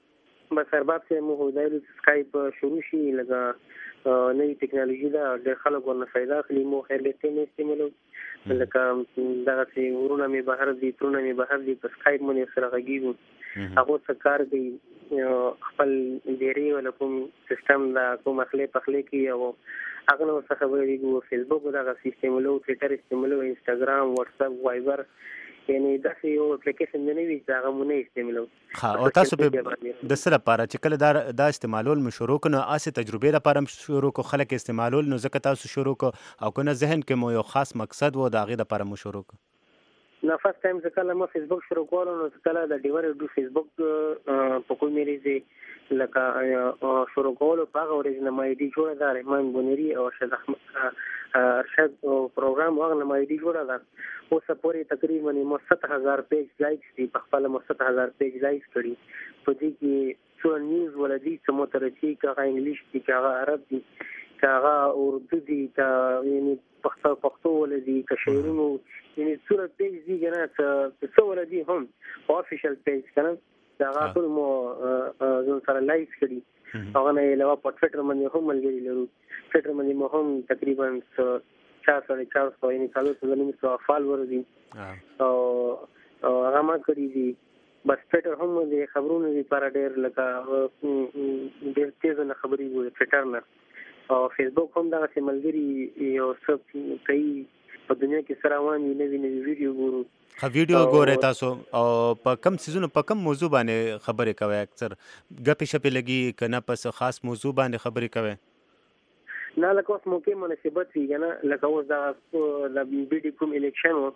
بس ارباب صاحب موږ ویلو چې سکایپ شروع شي لکه نوې ټکنالوژي ده ډېر خلک ورنه فایده اخلي. مو خیر لیټې نه استعمالوو لکه دغسې ورونه مې بهر دي ترونه مې بهر دي په سکایپ باندې سره غږېږو هغو څه کار کوي خپل ډېرې ولا کوم سیسټم دا کوم اخلې پخلې کوي او هغه نه ورڅخه خبرېږو. فیسبوک دغسې استعمالوو ټویټر استعمالوو انسټاګرام وټساپ وایبر یعنی داسې یو اپلیکیشن نه وي چې هغه مو نه استعمالوو. ښه او تاسو به د څه لپاره چې کله دا دا استعمالول مو شروع کړو نو هسې تجربې لپاره م شروع کړو خلک استعمالول نو ځکه تاسو شروع کړو او که نه ذهن کې مو یو خاص مقصد و د هغې لپاره مو شروع کړو؟ نه فرست ټایم چې کله ما فیسبوک شروع کولو نو کله د ډیوه ریډیو فیسبوک په کومې ورځې لکه شروع کولو په هغه ورځ نه ما آی ډي جوړه ده رحمان بونیري او ارشد ارشد پروګرام هغه نه ما آی ډي جوړه ده. اوس پورې تقریبا ما ست هزار پیج لایکس دي په خپله ما ست هزار پیج لایکس کړي په دې کې څو نیوز ولا دي څه مترجي که هغه انګلیش دي که هغه عرب دي که هغه اردو دي که یعنې پښتو پښتو ولا دي که شعرونو یعنې څومره پیج دي که نه څه ولا دي هم په افیشل پیج که نه د هغه ټول مو ځان سره لایک کړي. هغه نه علاوه په ټویټر باندې هم ملګري لرو. ټویټر باندې مو هم تقریبا چار ساڑھے چار سو یعنی څلور سوه نیم سوه فالوور دي او هغه ما کړي دي. بس ټویټر هم د خبرونو لپاره ډېر لکه ډېر تیزه نه خبرې وي ټویټر نه او فیسبوک هم دغسې ملګري یو څه کوي په دنیا کې څه روان وي نوي نوي ویډیو ګورو. ښه ویډیو ګورئ تاسو او په کوم څیزونو په کوم موضوع باندې خبرې کوئ اکثر ګپې شپې لګي که نه په څه خاص موضوع باندې خبرې کوئ؟ نه لکه اوس موقع مناسبت وي که نه لکه اوس دغه د بي ډي کوم الیکشن و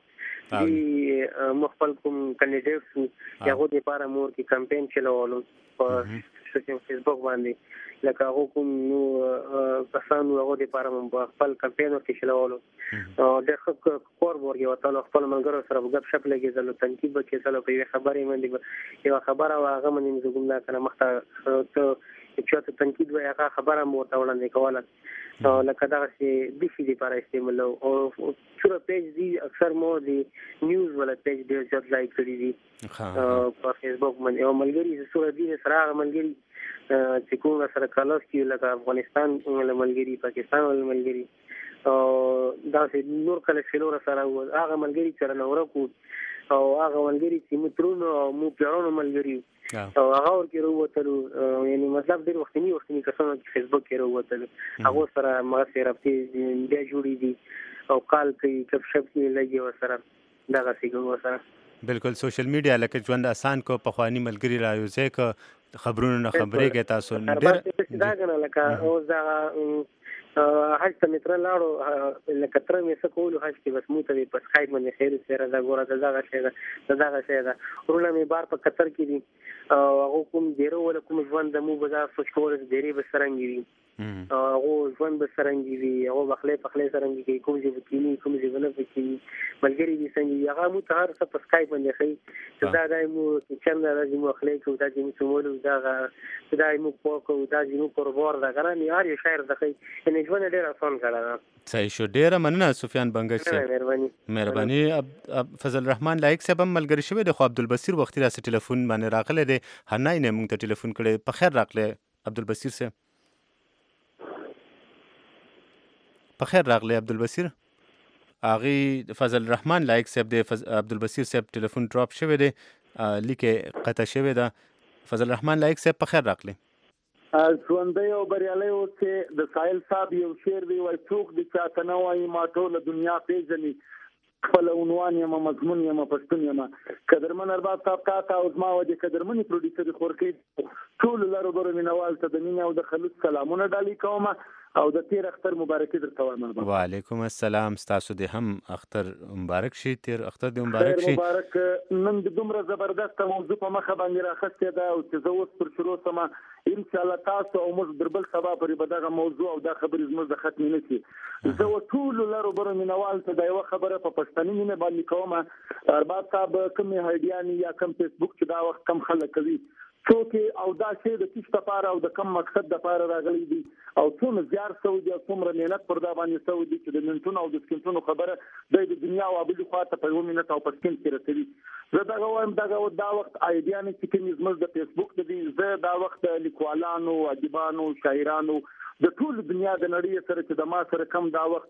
دي مو خپل کوم کینډیډیټس وو د هغو دپاره مو ورکې کمپین چلولو په فیسبوک باندې لکه هغو کوم نو کسان وو هغو دپاره مو په خپل کمپین ورکې چلولو ډېر ښه کور به ورکې وتلو خپلو ملګرو سره به ګپ شپ لګېدلو تنقید به کېدلو په یوې خبرې باندې به یوه خبره وه هغه باندې مې زه کوم دا که نه مخته څه چاته تنقید وایي هغه خبره مو ورته وړاندې کوله لکه دغسې بیخي دپاره استعمالو او څومره پیج دي اکثر مو د نیوز والا پیج ډېر زیات لایک کړي دي په فیسبوک باندې او ملګري څومره دي سره هغه ملګري چې کوم سره کالس کړي لکه افغانستان والا ملګري پاکستان والا ملګري او داسې نور کله څلور سره هغه ملګري سره نه ورکو او هغه ملګري چې مو ترونو او مو پیرانو ملګري او هغه ورکې راووتلو یعنې مطلب ډېر وختني وختني کسانو چې فیسبوک کې راووتلو هغو سره مغسې رابطې بیا جوړې دي او کال کوي ګپ شپ کوي لږ یې ورسره دغسې کوي ورسره. بالکل سوشل میډیا لکه ژوند اسان کو پخواني ملګري رايوځای که خبرونو نه خبرېږئ تاسو دا که نه لکه اوس دغه حج ته مې تره لاړو لکه تره مې څه کولو حج کې بس موږ ته په سکایپ باندې خیر سره دا ګوره د دغه شی ده د دغه شی ده وروڼه مې بار په قطر کې دي او هغه کوم ډیره ولا کوم ژوند د مو به دا سوچ کول ډیره به سرنګي وي هغه ژوند به سرنګي وي هغه بخلې پخلې سرنګي کوي کوم چې بکینی کوم چې ونه بکینی ملګری دي څنګه هغه مو ته هر څه په سکایپ باندې خي چې دا دای مو چې څنګه راځي مو خلې کو دا چې مو سمولو دا دای مو پوکو دا چې مو پرور دا غره نه هر شاعر د خي ان ژوند ډیر آسان کړه صحیح شو ډیره مننه سفیان بنګش صاحب مهرباني مهرباني فضل الرحمن لایق صاحب هم ملګری شوی د خو عبدالبصیر وختي راس ټلیفون باندې راغله دی هنای نه مونږ ته ټلیفون کړي په خیر راغله عبدالبصیر صاحب په خیر راغله عبدالبصیر اغي فضل الرحمن لایق صاحب د عبدالبصیر صاحب ټلیفون ډراپ شوی دی لیکه قطع شوی دا فضل الرحمن لایق صاحب په خیر راغله ژوندی او بریالی اوسې د ساحل صاحب یو شعر دی وایي څوک د چاته نه وایي ما ټوله دنیا پېژني خپل عنوان یم مضمون یم پښتون یم قدرمن ارباب صاحب تا ته او زما وجې قدرمنې پروډیوسر خورکۍ ټولو لرو برو مینوال ته د مینې او د خلوص سلامونه ډالۍ کوم او د تیر اختر مبارکي درته وایم. وعلیکم السلام ستاسو د هم اختر مبارک شي تیر اختر د مبارک شي مبارک نن د دومره زبردست موضوع په مخه باندې راخسته ده او چې زه اوس پر شروع سم ان شاء الله تاسو او موږ دربل سبا پرې به دغه موضوع او دا خبرې زموږ د ختم نه شي زه ټول لرو برو مینوال ته دا یو خبره په پښتني مینه باندې کوم ارباب صاحب کوم هایډیانی یا کوم فیسبوک چې دا وخت کم خلک کوي څوک او دا شی د کیسه لپاره او د کم مقصد لپاره راغلي دي او څومره زیار سعودي او څومره مهنت پر دا باندې سعودي چې د منټونو او د سکینټونو خبره د دنیا او بل خواته په یو منټ او په سکین کې رسېږي زه دا وایم دا دا وخت ایډیان چې کوم زموږ د فیسبوک د دې زه دا وخت لیکوالانو ادیبانو شاعرانو د ټول دنیا د نړۍ سره چې د ما سره کم دا وخت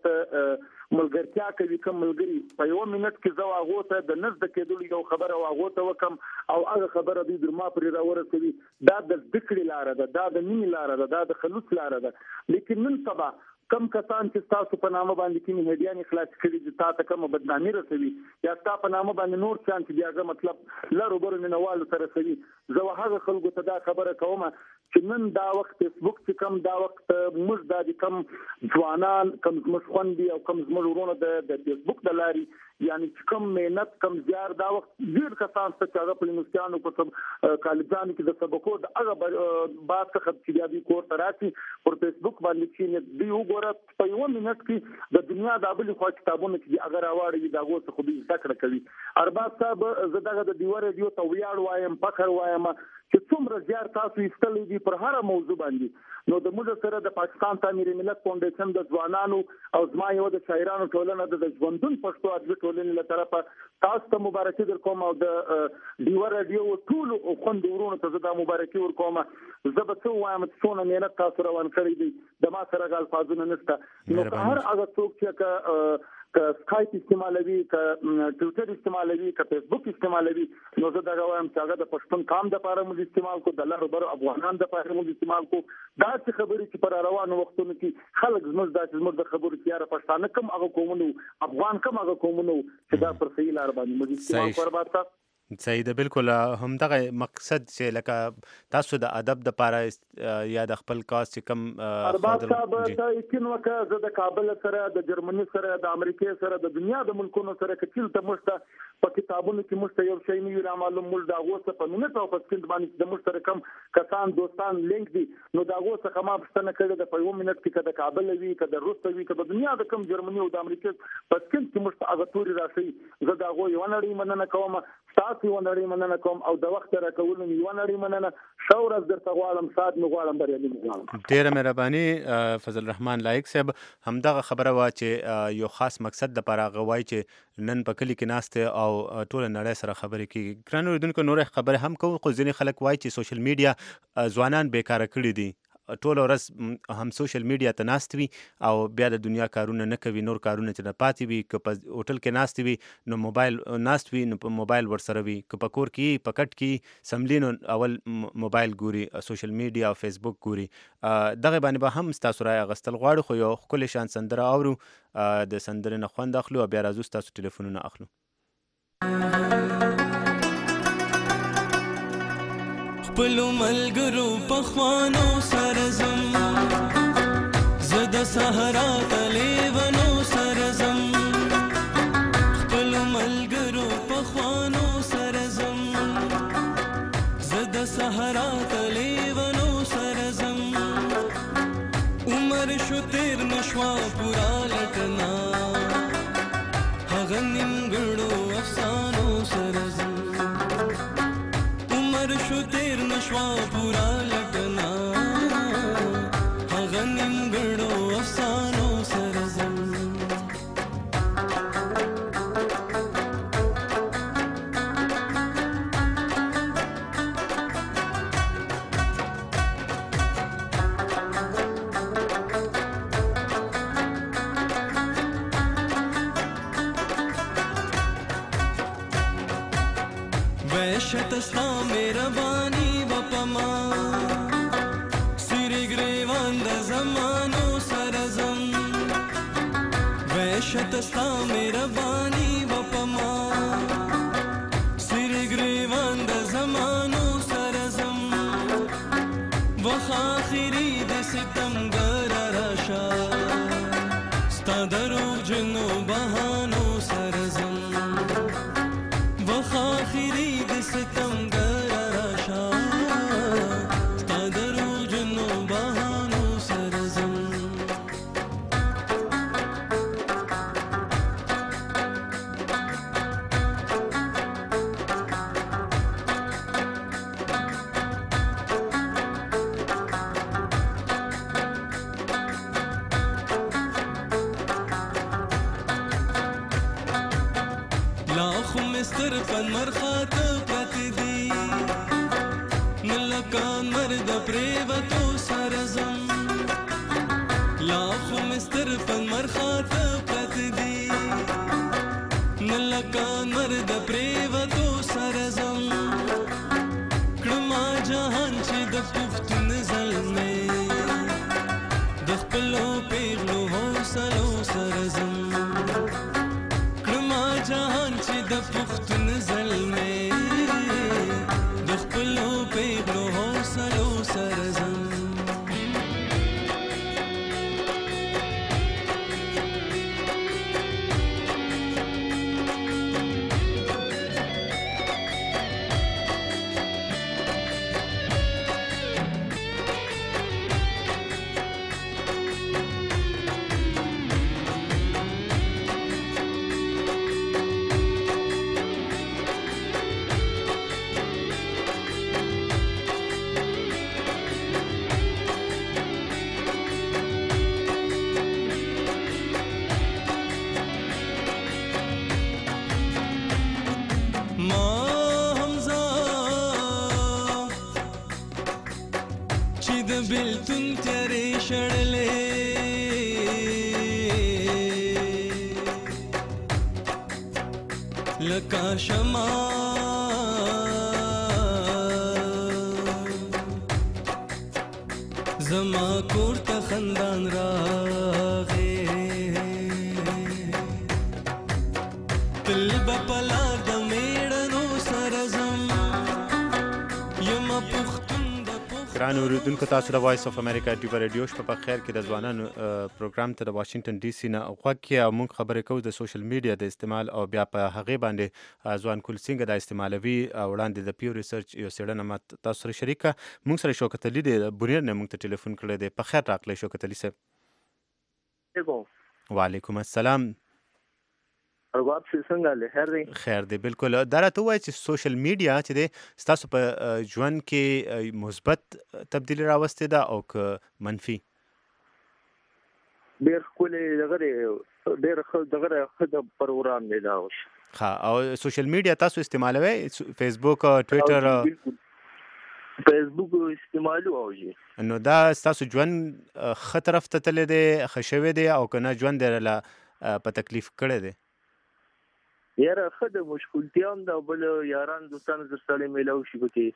ملګرتیا کوي کم ملګری په یو منټ کې زه هغه ته د نزد کېدل یو خبره هغه ته وکم او هغه خبره د درما پر راورسوي دا د ذکر لاره ده دا د مين لاره ده دا د خلوص لاره ده لیکن نن سبا کم کسان چې تاسو په نامه باندې کې هډیان اخلاص کړي چې تاسو کوم بدنامي رسوي یا تاسو په نامه باندې نور چانس بیاګه مطلب لارو بر منوالو سره رسوي زه هغه خلکو ته دا خبره کوم چې نن دا وخت فیسبوک چې کم دا وخت موږ د کم ځوانان کم مشخوندي او کم زمرورونه د فیسبوک د لاري یعنی کم مهنت کم زیار دا وخت ډیر کسان څه هغه په یونیورسيانو په کالجانو کې د سبقو د هغه بعد څخه چې بیا د کور تراتي پر فیسبوک باندې چې دی وګوره په یو منټ کې د دنیا د بل خو کتابونو کې هغه راوړي دا غوښه خو دې ذکر کوي ارباب صاحب زداګه د دیوار ریډیو ته ویاړ وایم فخر وایم چې څومره زیار تاسو ایستلې دي پر هر موضوع باندې نو د موږ سره د پاکستان تعمیر ملت فاونډیشن د ځوانانو او زما یو د شاعرانو ټولنه د ژوندون پښتو ادب ټولنې له طرفه تاسو ته مبارکي درکوم او د دیوار ریډیو ټول خوند ورونو ته زه مبارکي ورکوم زه به څه وایم چې څونه مهنت تاسو روان کړی دي د ما سره غل فازونه نشته نو هر هغه څوک چې ک سکایپ استعمالوي ک ټویټر استعمالوي ک فیسبوک استعمالوي نو زه دا وایم چې هغه د پښتون قام د لپاره موږ استعمال کو د لارو بر افغانان د لپاره موږ استعمال کو دا چې خبرې چې پر روانو وختونو کې خلک زموږ د زموږ د خبرو کې یاره پښتانه کم هغه کومونو افغان کم هغه کومونو چې دا پر صحیح لار باندې موږ استعمال کړو صحیح ده بالکل هم دغه مقصد چې لکه تاسو د ادب د لپاره یا د خپل کاس چې کم ارباب صاحب ته یقین وکړه زه د کابل سره د جرمني سره د امریکا سره د دنیا د ملکونو سره کچل ته مشته په کتابونو کې مشته یو شی نه معلوم مول دا غوسه په منټ او په سکند باندې د مشترک کم کسان دوستان لینک دي نو دا غوسه کما پښتنه کړي د په یو منټ کې کده کابل وی کده روس وی کده دنیا د کم جرمني او د امریکا په سکند کې مشته هغه توري راشي زه دا غو یو نړۍ مننه کوم تاسو یو نړۍ مننه کوم او د وخت راکول یو نړۍ مننه شاورز درته غواړم سات مې غواړم بریالي مې غواړم ډیره مهرباني فضل الرحمن لایق صاحب همدغه خبره وا چې یو خاص مقصد لپاره غوای چې نن په کلی کې ناشته او ټول نړۍ سره خبرې کوي ګرانو اوریدونکو نور خبره هم کوو خو ځینې خلک وایي چې سوشل میډیا ځوانان بیکاره کړي دي ټول ورځ هم سوشل میډیا ته ناست وي او بیا د دنیا کارونه نه کوي نور کارونه چې نه پاتې وي که په هوټل کې ناست وي نو موبایل ناست وي نو په موبایل ورسره وي که په کور کې په کټ کې سملي نو اول موبایل ګوري سوشل میډیا او فیسبوک ګوري دغه باندې به هم ستاسو رایه اخیستل غواړو خو یو ښکلې شان سندره اورو د سندرې نه خوند اخلو او بیا راځو ستاسو ټلیفونونه اخلو خپلو ملګرو پخوانو سره زم زه د د صحرا تلیونو سرزم خپل ملګرو په خوانو سرزم زه د صحرا تلیونو سرزم عمر شو تیر نشوا پورا لټنا هغه نیمګړو افسانو سرزم عمر شو تیر نشوا پورا لټنا هغه نیمګړو افسانو سرزم وحشت ستا مهرباني وپما سری گریوان د زمانو سرزم وحشت ستا مهرباني وپما سری گریوان د زمانو سرزم وخ آخری د ستمګر راشا ستا درو جنو بهانو سرزم وخ آخری د ستمګر راشا ستا درو جنو بهانو سرزم لاخو مستر فن مرخات پرتی دی نلکان مرد پریوتو سرزم لاخو مستر فن مرخات پرتی دی نلکان مرد پریوتو سرزم کړما جهان چې د پښتون زلمه د خپلو پیغلو حوصلو سرزم کړما جهان چې د پښتون زلمه د خپلو پیغلو حوصلو سرزم بیلتون تیرې شړلې لکه شمع زما کور ته خندان راغې تل به په لار د میړنو سره ځم یمه پښتون ګران اوریدونکو تاسو د وایس اف امریکا ټیوب رادیو شپه په خیر کې د ځوانانو پروګرام ته د واشنگټن ډي سي نه غوږ کې او موږ خبرې کوو د سوشل میډیا د استعمال او بیا په هغې باندې ځوان کول څنګه د استعمالوي او وړاندې د پیو ریسرچ یو څېړنه ما تاسو سره شریکه موږ سره شوکت علي دی بونیر نه موږ ته ټلیفون کړی دی په خیر راغلی شوکت علي صاحب وعلیکم السلام ارباب څه څنګه له خیر دی خیر دی بالکل دا راته وایي چې سوشل میډیا چې دی ستاسو په ژوند کې مثبت تبدیلي راوستې ده او که منفي ډېر ښکلی دغه دی ډېر ښه دغه ښه پروګرام دی دا اوس ښه او سوشل میډیا تاسو استعمالوئ فیسبوک ټویټر فیسبوک استعمالو او جی نو دا ستاسو ژوند ښه طرف ته تللی دی ښه شوی دی او که نه ژوند یې له په تکلیف کړی دی یاره ښه د مشکلتیا هم ده او بل یاران دوستانو در سره میلاو شي پکې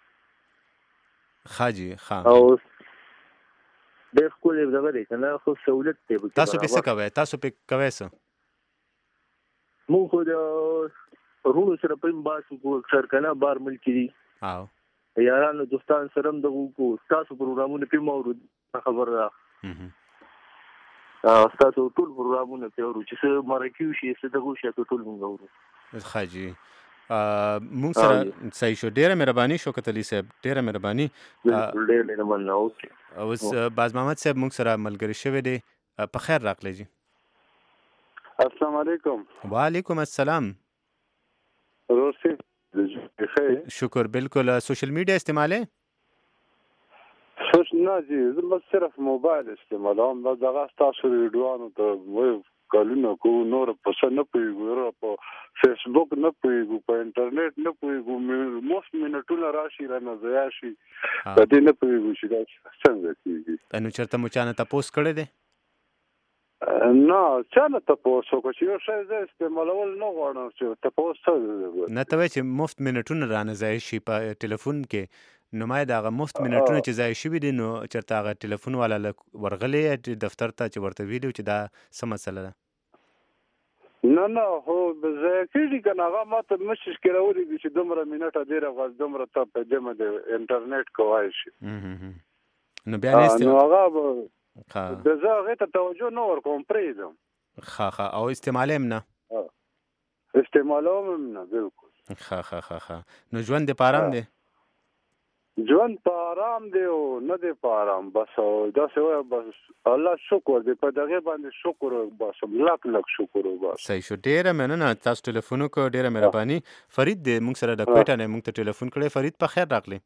ښه جي ښه او ډېر ښکلی دغه دی که نه خو سهولت دی پکې تاسو پې څه کوئ تاسو پې کوئ څه مونږ خو د وروڼو سره په هم بحث وکړو اکثر که نه بار ملکې دي او یارانو دوستانو سره هم دغه وکړو ستاسو پروګرامونه پې هم اورو خبره ده تاسو ټول پروګرامونه پیورو چې څه مرکیو شي څه دغه شي ټول موږ اورو. خاجي مونږ سره صحیح شو. ډیره مهرباني شوکت علي صاحب، ډیره مهرباني. ډیره مهرباني. اوکې اوس باز محمد صاحب مونږ سره ملګری شوی دی. په خیر راغلی جی. السلام علیکم. وعلیکم السلام. روسی بخیر. شکر. بالکل. سوشل میډیا استعماله؟ سوش نه جی زه بس صرف موبایل استعمالوم. دا دغه تاسو ویډیوانو ته وایو کالونه کو نور په څه نه پوهېږو، په فیسبوک نه پوهېږو، په انټرنیټ نه پوهېږو، موست منټونه راشي رانه ضایع شي، په دې نه پوهېږو چې دا څنګه کېږي. نو چېرته مو چا نه تپوس کړی دی؟ نه چا نه تپوس وکړه چې یو شی زه استعمالول نه غواړم چې تپوس څه نه ته وایي چې مفت منټونه رانه ضایع شي په ټلیفون کې. نو ما د هغه مفت منټونه چې ضایع شوي دي نو چېرته هغه ټلیفون والا ورغلی دفتر ته چې ورته ویلي چې دا څه مسله ده؟ نه نه هو ضایع کېږي که نه هغه ما ته مسیج کې راولي دي چې دومره منټه ډېره غواړي دومره ته په جمع د انټرنیټ کوای شي. نو بیا نه نو هغه به زه هغې ته توجه نه ورکوم، پرېږدم. ښه ښه. او استعمال هم نه؟ استعمالوم هم نه. بالکل. ښه ښه ښه ښه. نو ژوند دې په ارام دی؟ ژوند په آرام دی او نه دی په آرام. بس داسې وایه بس الله شکر دی، په دغې باندې شکر وباسم، لک لک شکر وباسم. صحیح شو. ډېره مننه تاسو ټلیفون وکړو، ډېره مهرباني. فرید دی موږ سره د کویټه نه موږ ته ټلیفون کړی. فرید په خیر راغلی.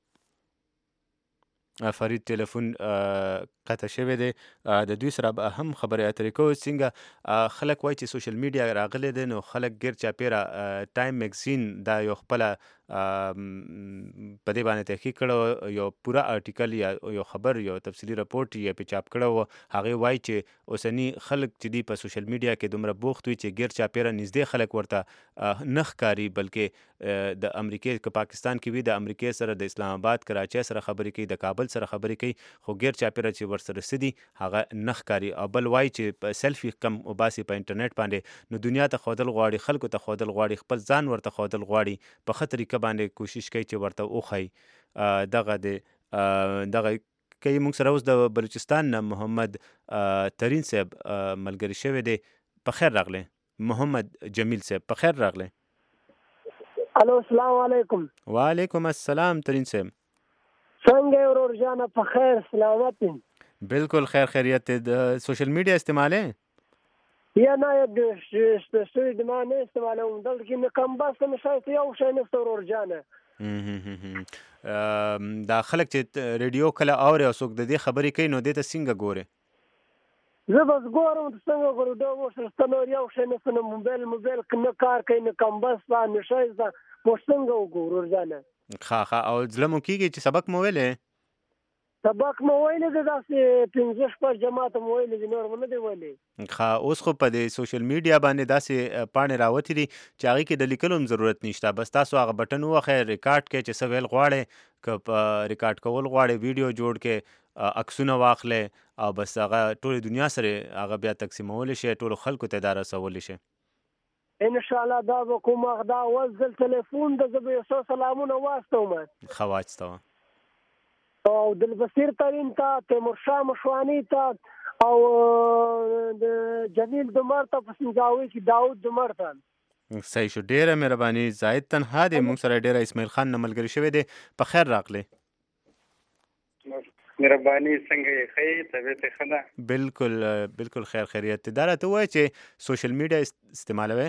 فرید ټلیفون قطع شوی دی. د دوی سره به هم خبرې اترې کوو. څنګه خلک وایي چې سوشل میډیا راغلی دی نو خلک ګیر چاپېره ټایم میګزین دا یو خپله په دې باندې تحقیق کړی، یو پوره آرټیکل یا یو خبر یو تفصیلي رپورټ یې پې چاپ کړی و. هغې وایي چې اوسني خلک چې دي په سوشل میډیا کې دومره بوخت وي چې ګیر چاپېره نږدې خلک ورته نه ښکاري، بلکې د امریکې که پاکستان کې وي د امریکې سره د اسلام آباد کراچۍ سره خبرې کوي، د کابل سره خبرې کوي، خو ګیر چاپېره چې ورسره څه دي هغه نه ښکاري. او بل وایي چې سیلفي کم وباسي په انټرنیټ باندې، نو دنیا ته ښودل غواړي، خلکو ته ښودل غواړي، خپل ځان ورته ښودل غواړي، په ښه طریقه باندې کوشش کوي چې ورته وښایي. دغه دی دغه کوي. موږ سره اوس د بلوچستان نه محمد ترین صاحب ملګری شوی دی. په خیر راغلی. محمد جمیل صاحب په خیر راغلی. الو السلام علیکم. وعلیکم السلام ترین صاحب. څنګه ورور جانه؟ په خیر سلامت یم. بالکل خیر خیریت. د سوشل میډیا استعماله؟ یا نه د سپیشلی د ما نه استعمالوم. دلته کې مې کم بسته مې شاید یو شی نشته ورور جانه. دا خلک چې ریډیو کله اوري او څوک د دې خبرې کوي نو دې ته څنګه ګورې؟ زه بس ګورم څنګه ګورم. دا ورسته نور یو شی نشته، نه موبایل موبایل نه کار کوي، نه کم بسته، نه ښایسته، موږ څنګه وګورو ورور جانه؟ ښه ښه. او زړه مو کېږي چې سبق مو ویلی؟ سبق مو ویلی دی، داسې پنځه شپږ جماعته مو ویلی دي، نور مو نه دی ویلی. ښه. اوس خو په دې سوشل میډیا باندې داسې پاڼې راوتې دي چې هغې کې د لیکلو هم ضرورت نشته، بس تاسو هغه بټن ووهئ، ریکارډ کړئ چې څه ویل غواړئ، که په ریکارډ کول غواړئ ویډیو جوړ کړئ، عکسونه واخلئ او بس هغه ټولې دنیا سره هغه بیا تقسیمولی شئ، ټولو خلکو ته دا رسولی شئ. انشاءالله دا به کوم دا اوس ځل تلیفون د زه به یو څو سلامونه واستوم. ښه واستوه. او دلبصیر ترین ته، تیمورشاه مشوانی ته، او د جمیل دمر ته په سنجاوي کې داود دمر ته. صحیح شو. ډېره مهرباني. زاهد تنها دی موږ سره ډېره اسماعیل خان نه ملګری شوی دی. په خیر راغلی. مهرباني. څنګه یې ښه طبیعت یې ښه ده؟ بالکل بالکل خیر خیریت. دا راته ووایه چې سوشل میډیا استعمالوئ؟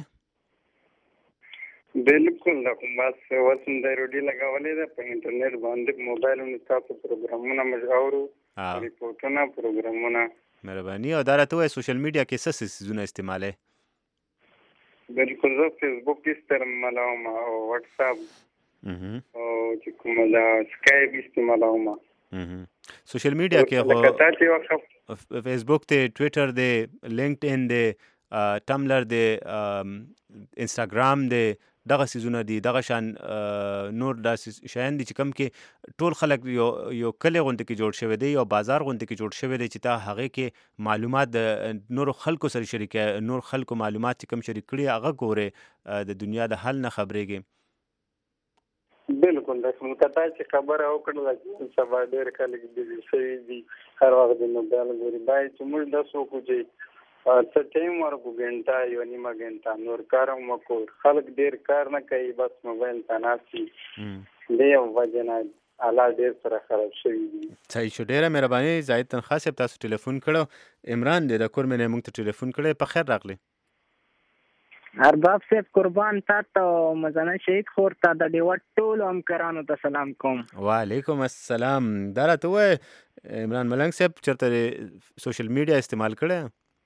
بالکل. دا کوم بس اوس هم د روډي لګولې ده په انټرنیټ باندې، موبایل هم ستاسو پروګرامونه موږ اورو، ریپورټونه، پروګرامونه. مهرباني. او دا راته ووایه سوشل میډیا کې څه څه څیزونه استعمالوئ؟ بالکل. زه فیسبوک استعمالوم او واتساپ او چې کومه ده سکایپ استعمالوم. سوشل میډیا کې خو فیسبوک دی، ټویټر دی، لینکډ ان دی، ټملر دی، انسټاګرام دی، دغه څیزونه دي، دغه شان نور داسې شیان دي چې کوم کې ټول خلک یو یو کلی غوندې کې جوړ شوی دی، یو بازار غوندې کې جوړ شوی دی چې تا هغې کې معلومات د نورو خلکو سره شریکوي، نور خلکو معلومات چې کوم شریک کړي هغه ګورې، د دنیا د حال نه خبرېږي. بالکل. د کتا چې خبره وکړله چې سبا ډېر خلک بیزي شوي دي، هر وخت د موبایل ګوري، باید چې موږ داسې وکړو چې څه ټایم ورکو ګنټه یو نیمه ګنټه نور کار هم وکړو. خلک ډېر کار نه کوي، بس موبایل ته ناست وي. دې یو وجې نه حالات ډېر سره خراب شوي دي. صحیح شو، ډېره مهرباني زاهد تنخوا صاحب، تاسو ټلیفون کړو. عمران دی د کور مې موږ ته ټلیفون کړی. په خیر راغلی. ارباب صاحب قربان تا ته مزنه شهید خور ته د ډیوه ټولو همکارانو ته سلام کوم. وعلیکم السلام. دا راته ووایه عمران ملنګ صاحب چېرته سوشل میډیا استعمال کړی؟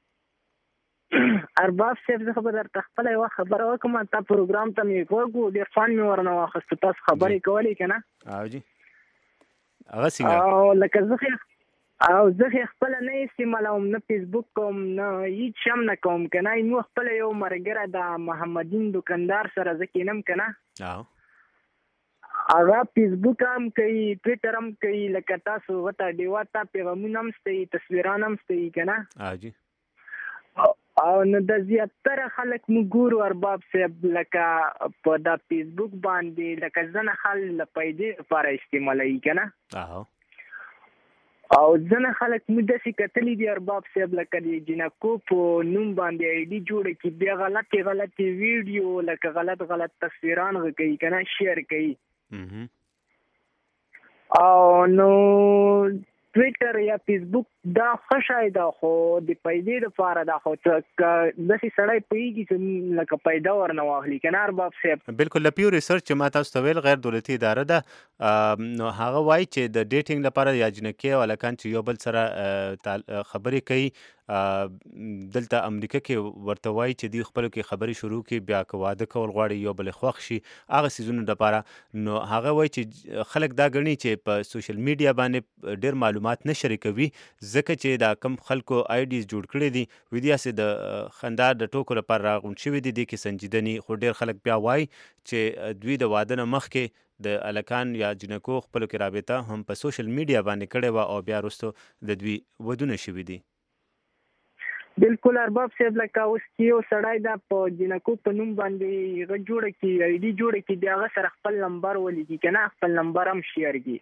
ارباب صاحب زه خو به درته خپله یوه خبره وکړم. تا پروګرام ته مې غوږ و، ډېر خوند مې ورنه واخیستو. تاسو خبرې کولې که نه؟ او جي هغه څنګه؟ او لکه زه او زه خپله نه استعمالوم، نه فیسبوک کوم، نه هېڅ شم نه کوم که نه. نو خپله یو ملګری د محمدین دکاندار سره زه کینم که نه، هغه فیسبوک هم کوي، ټویټر هم کوي. لکه تاسو ورته ډیوه ته پیغامونه هم ستوي، تصویران هم ستوي که نه. او نو د زیاتره خلک موږ ګورو ارباب صاحب لکه په دا فیسبوک باندې لکه ځنه خلک د پیدې لپاره استعمالوي که نه. او ځنه خلک موږ داسې کتلي دي ارباب صاحب لکه د جنکو په نوم باندې آی ډي جوړه کړي، بیا غلطې غلطې ویډیو لکه غلط غلط تصویران کوي که نه، شیر کوي. او نو ټویټر یا فیسبوک دا ښه شی ده، خو د پیدې دپاره ده. خو داسې سړی پوهېږي چې لکه پیدا ورنه واخلي که نه ارباب صاحب. بلکل. د پیو ریسرچ چې ما تاسو ته ویل غیر دولتي اداره ده، نو هغه وایي چې د ډیټینګ لپاره یا جنکۍ او هلکان چې یو بل سره خبرې کوي، دلته امریکا کې ورته وایي چې دوی خپلو کې خبرې شروع کړي، بیا که واده کول غواړي یو بل خوښ شي هغه څیزونو لپاره. نو هغه وایي چې خلک دا ګڼي چې په سوشل میډیا باندې ډېر معلومات نه شریکوي، ځکه چې دا کم خلکو آی ډیز جوړ کړي دي وي دي هسې د خندا د ټوکو لپاره راغونډ شوي دي، دې کې سنجیدني. خو ډېر خلک بیا وایي چې دوی د واده نه مخکې د هلکان یا جنکو خپلو کې رابطه هم په سوشل میډیا باندې کړې وه او بیا وروستو د دوی ودونه شوي دي. بلکل ارباب صاحب لکه اوس چې یو سړی دا په جنکو په نوم باندې هغه جوړه کړي، آی ډي جوړه کړي، بیا هغه سره خپل نمبر ولیکي که نه، خپل نمبر هم شیر کړي.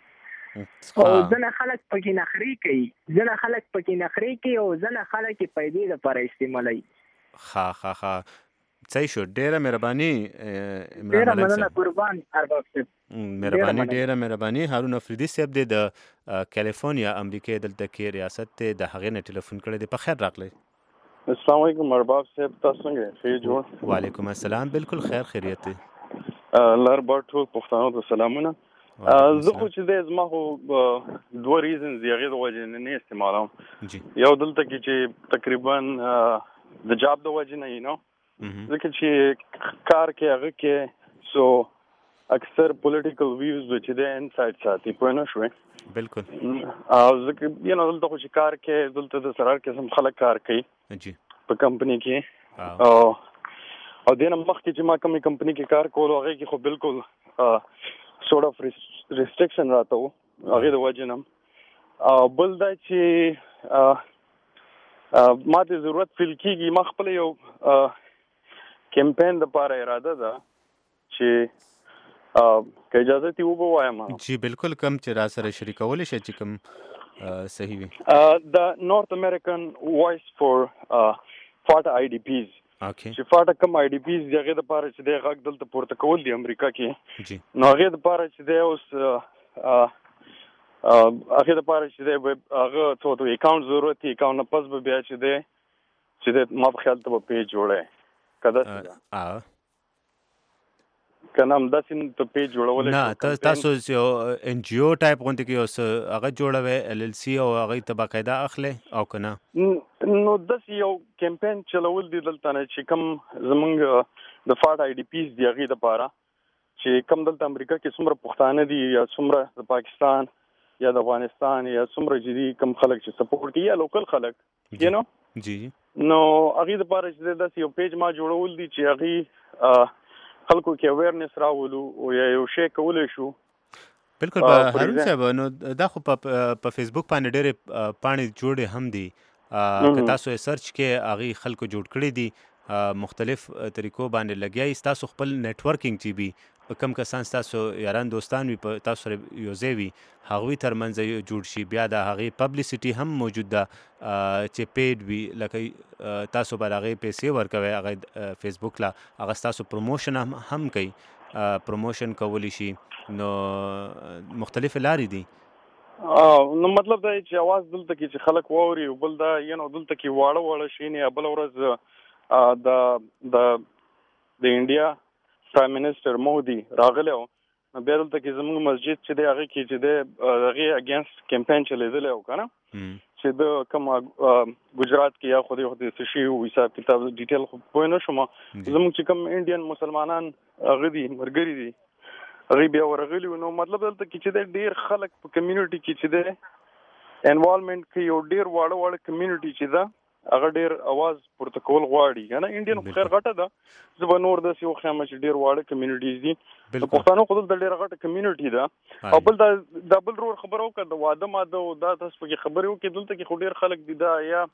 او ځنه خلک پکې نخرې کوي، ځنه خلک پکې نخرې کوي او ځنه خلک یې پیدې لپاره استعمالوي. ښه ښه ښه صحیح شو. ډېره مهرباني عمران ډېره ملک مننه صاحب. قربان ارباب صاحب. مهرباني ډېره مهرباني. هارون افریدي صاحب دی د کالیفورنیا امریکې دلته کې ریاست دی، د هغې نه ټلیفون کړی دی. په خیر راغلی. السلام علیکم ارباب صاحب، تاسو څنګه یې؟ ښه جوړ؟ وعلیکم السلام. بلکل خیر خیریت دی. الله رب ټول پښتنو ته سلامونه. زه خو چې دی زما خو دوه ریزنز د هغې د وجې نه نه استعمالوم. یو دلته کې چې تقریبا د جاب د وجې نه یې نو ځکه چې کار کې هغه کې سو اکثر پولیټیکل ویوز چې دی انسایډ ساتي، پوه نه شوې؟ بلکل. او ځکه یو نو دلته خو چې کار کې دلته د سره هر قسم خلک کار کوي په کمپنۍ کې. او او دې نه مخکې چې ما کومې کمپنۍ کې کار کولو هغې کې خو بلکل سورټ اف ریسټرکشن راته و هغې د وجې نه. او بل دا چې ما ته ضرورت فیل کېږي، ما خپله یو کمپین دپاره اراده ده چې که اجازه تي وبوایم. جی بلکل. کم چې را سره شریکولی شئ چې کوم صحیح وي. د نورث امریکن وایس فور فاټا آی ډي پیز چې فاټا کوم آی ډي پیز د هغې دپاره چې دی غږ دلته پورته کول دي امریکا کې، نو هغې دپاره چې دی اوس هغې دپاره چې دی هغه څه ورته اکاونټ ضرورت دی، اکاونټ نه پس به بیا چې دی چې دی ما په خیال ته به پیج جوړی که داسې ده که نه همداسې ته پیج جوړولی نه. تاسو یو ان جي او ټایپ غوندې کې یو څه هغه جوړوئ ایل ایل سی او هغې ته باقاعده اخلئ او که نه؟ نو داسې یو کمپین چلول دي دلته نه چې کوم زمونږ د فاټ آی ډي پیز دي هغې دپاره چې کوم دلته امریکا کې څومره پښتانه دي یا څومره د پاکستان یا د افغانستان یا څومره چې دي کوم خلک چې سپورټ کوي یا لوکل خلک یو نو جی نو هغې دپاره چې داسې یو پیج ما جوړول دي چې هغې خلکو کې اویرنس راولو او یا یو شی کولی شو. بلکل. هارون صاحب نو دا خو په فیسبوک باندې ډېرې پاڼې جوړې هم دي، که تاسو یې سرچ کې هغې خلکو جوړ کړي دي، مختلف طریقو باندې لګیا یي. ستاسو خپل نیټورکینګ چې وي کم کسان ستاسو یاران دوستان وي په تاسو سره یو ځای وي هغوی ترمنځ جوړ شي بیا د هغې پبلیسټي هم موجود ده چې پیډ وي لکه تاسو به د هغې پیسې ورکوئ هغه فیسبوک له هغه ستاسو پروموشن هم کوي پروموشن کولی شي نو مختلفې لارې دي نو مطلب دا چې اواز دلته کې چې خلک واوري او بل دا یو نو دلته کې واړه واړه شي نه بل ورځ د د د انډیا پرایم منسٹر مودي راغلی نو بیا دلته کې زموږ مسجد چې دی هغه کې چې دی هغه اگینست کمپاین چلیدلی و کنه چې د کوم ګجرات کې یا خو دې خو دې شي او حساب کتاب ډیټیل خو پوه نه شوم زموږ چې کوم انډین مسلمانان هغه دي مرګري دي هغه بیا ورغلی نو مطلب دلته کې چې ډېر خلک په کمیونټي کې چې دی انوالومنت کې یو ډېر واړه واړه کمیونټي چې ده هغه ډېر اواز پورته کول غواړي کنه انډین خو خیر غټه ده زه به نور داسې وښیم چې ډېر واړه کمیونټیز دي د پښتنو خو دلته ډېره غټه کمیونټي ده او بل دا د بل ورور خبره وکړه د واده ماده او دا تاسو پکې خبرې وکړې دلته کې خو ډېر خلک دي دا یا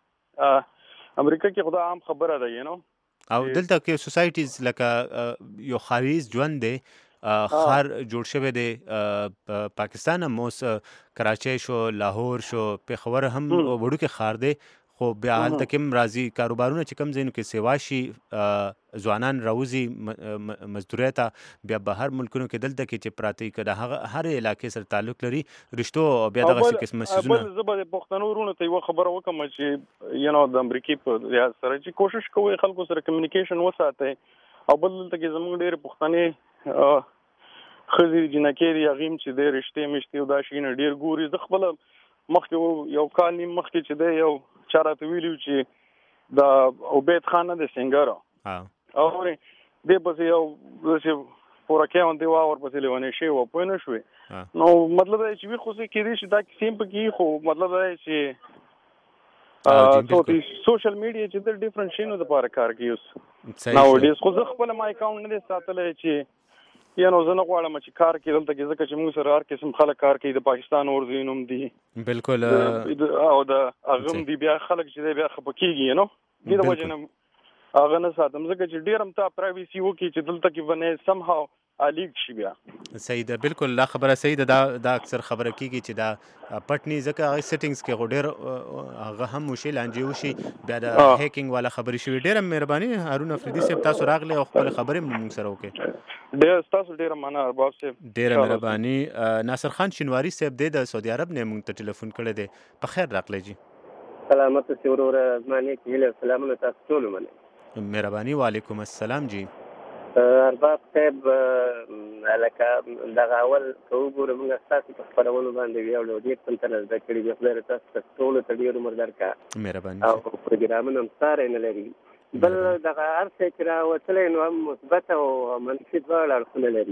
امریکا کې خو دا عام خبره ده یو نو او دلته کې سوسایټیز لکه یو خاریز ژوند دی خار جوړ شوی دی پاکستان هم اوس کراچۍ شو لاهور شو پېښور هم وړوکی خار دی خو بیا هلته کې هم راځي کاروبارونه چې کوم ځایونو کې سیوا شي ځوانان راوځي مزدورۍ ته بیا بهر ملکونو کې دلته کې چې پراته وي که د هغه هرې علاقې سره تعلق لري رشتو او بیا دغسې قسمه څیزونه بل زه به د پښتنو وروڼو ته یوه خبره وکړم چې یو نو د امریکې په ریاض سره چې کوشش کوئ خلکو سره کمیونیکیشن وساتئ او بل دلته کې زموږ ډېرې پښتنې ښځې جنکۍ دي هغې هم چې دی رشتې مشتې او دا شیونه ډېر ګوري زه خپله مخکې یو کال نیم مخکې چې دی یو چا راته ویلي و چې د عبید خان نه دی سینګر اورې دې پسې یو داسې پورکۍ غوندې وا ورپسې لیونۍ شوې وه پوه نه شوې نو مطلب دا چې وي خو څه کېدای شي دا کیسې هم پکې خو مطلب دا چې سوشل میډیا چې د ډیفرنٹ شیانو دپاره کار کوي اوس ناوډیز خو زه خپله ما اکاونټ نه دی ساتلی چې یا نو زه نه غواړم چې کار کوي دلته کې ځکه چې موږ سره هر قسم خلک کار کوي د پاکستان اورځوین هم دي بالکل او د هغه هم دي بیا خلک چې دی بیا خفه کېږي نو دې د وجې نه هغه نه ساتم ځکه چې ډېر هم تا پرایویسي وکړي چې دلته کې به نه سم هاو الیګ شي بیا صحیح ده بالکل دا خبره صحیح ده دا دا اکثر خبره کېږي چې دا پټ نه ځکه هغه سیټینګز کې خو ډېر هغه هم وشي لانجې وشي بیا د هیکینګ والا خبرې شوي ډېره مهرباني هارون افریدي صاحب تاسو راغلی او خپلې خبرې هم موږ سره وکړې ډېر ستاسو ډېره مننه ارباب صاحب ډېره مهرباني ناصر خان شینواري صاحب دی د سعودي عرب نه موږ ته ټلیفون کړی دی په خیر راغلی جي سلامت اوسئ وروره زما نیک هیلې او سلامونه تاسو ټولو منئ مهرباني وعلیکم السلام جی ارباب صاحب لکه دغه اول که وګورو موږ ستاسو په خپرونو باندې ویاړو ډېر څه ته زده کړي دي خدای تاسو ته ټولو ته ډېر عمر درکړه مهرباني او پروګرامونه هم ساری نه لري بل دغه هر څه چې راوتلی نو هم مثبت او منفي دواړه اړخونه لري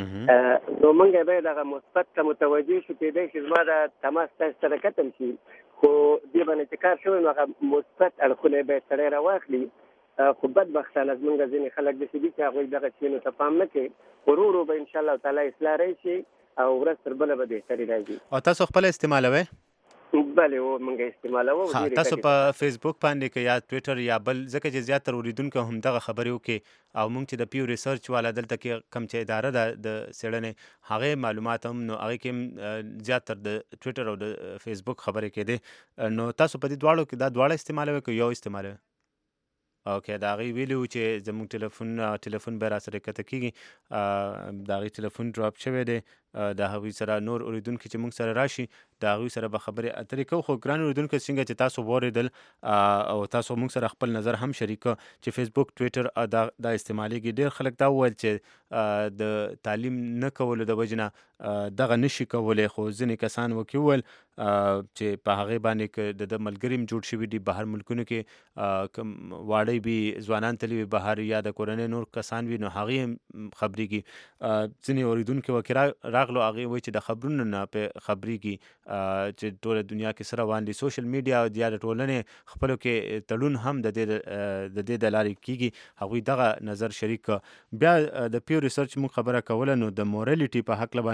نو موږ باید هغه مثبت ته متوجه شو کېدای شي زما د تماس تاسو سره ختم شي خو دې باندې چې کار شوی نو هغه مثبت اړخونه یې باید سړی راواخلي خو بدبختانه زموږ ځینې خلک داسې دي چې هغوی دغه شیانو ته پام نه کوي ورو ورو به انشاءالله تعالی اصلاح راشي او ورځ تر بله به بهتري راځي او تاسو خپله استعمالوئ بلې و موږ استعمالوو تاسو په فیسبوک باندې که یا ټویټر یا بل ځکه چې زیاتره اورېدونکو همدغه خبرې وکړي او موږ چې د پیو ریسرچ والا دلته کې کوم چې اداره ده د څېړنې هغې معلومات هم نو هغې کې هم زیاتر د ټویټر او د فیسبوک خبرې کېدې نو تاسو په دې دواړو کې دا دواړه استعمالوئ که یو استعمالوئ اوکې د هغې ویلي وو چې زموږ ټلیفون ټلیفون به راسره کښته کېږي د هغې ټلیفون ډراپ شوی دی د هغوی سره نور اورېدونکي چې موږ سره راشي د هغوی سره به خبرې اترې کوو خو ګران اورېدونکو څنګه چې تاسو واورېدل او تاسو موږ سره خپل نظر هم شریک کړه چې فیسبوک ټویټر دا دا استعمالېږي ډېر خلک دا وویل چې د تعلیم نه کولو د وجې نه دغه نشي کولی خو ځینې کسان وکې وویل چې په هغې باندې که د ده ملګري هم جوړ شوي دي بهر ملکونو کې کوم واړی وي ځوانان تللي وي بهر یا د کورنۍ نور کسان وي نو هغې هم خبرېږي ځینې اورېدونکي وکې راغلو هغې وایي چې د خبرونو نه پې خبرېږي چې ټوله دنیا کې څه روان دي سوشل میډیا یا د ټولنې خپلو کې تړون هم د دې د دې د لارې کېږي هغوی دغه نظر شریک کړه بیا د پیو ریسرچ موږ خبره کوله نو د مورالټي په هکله باندې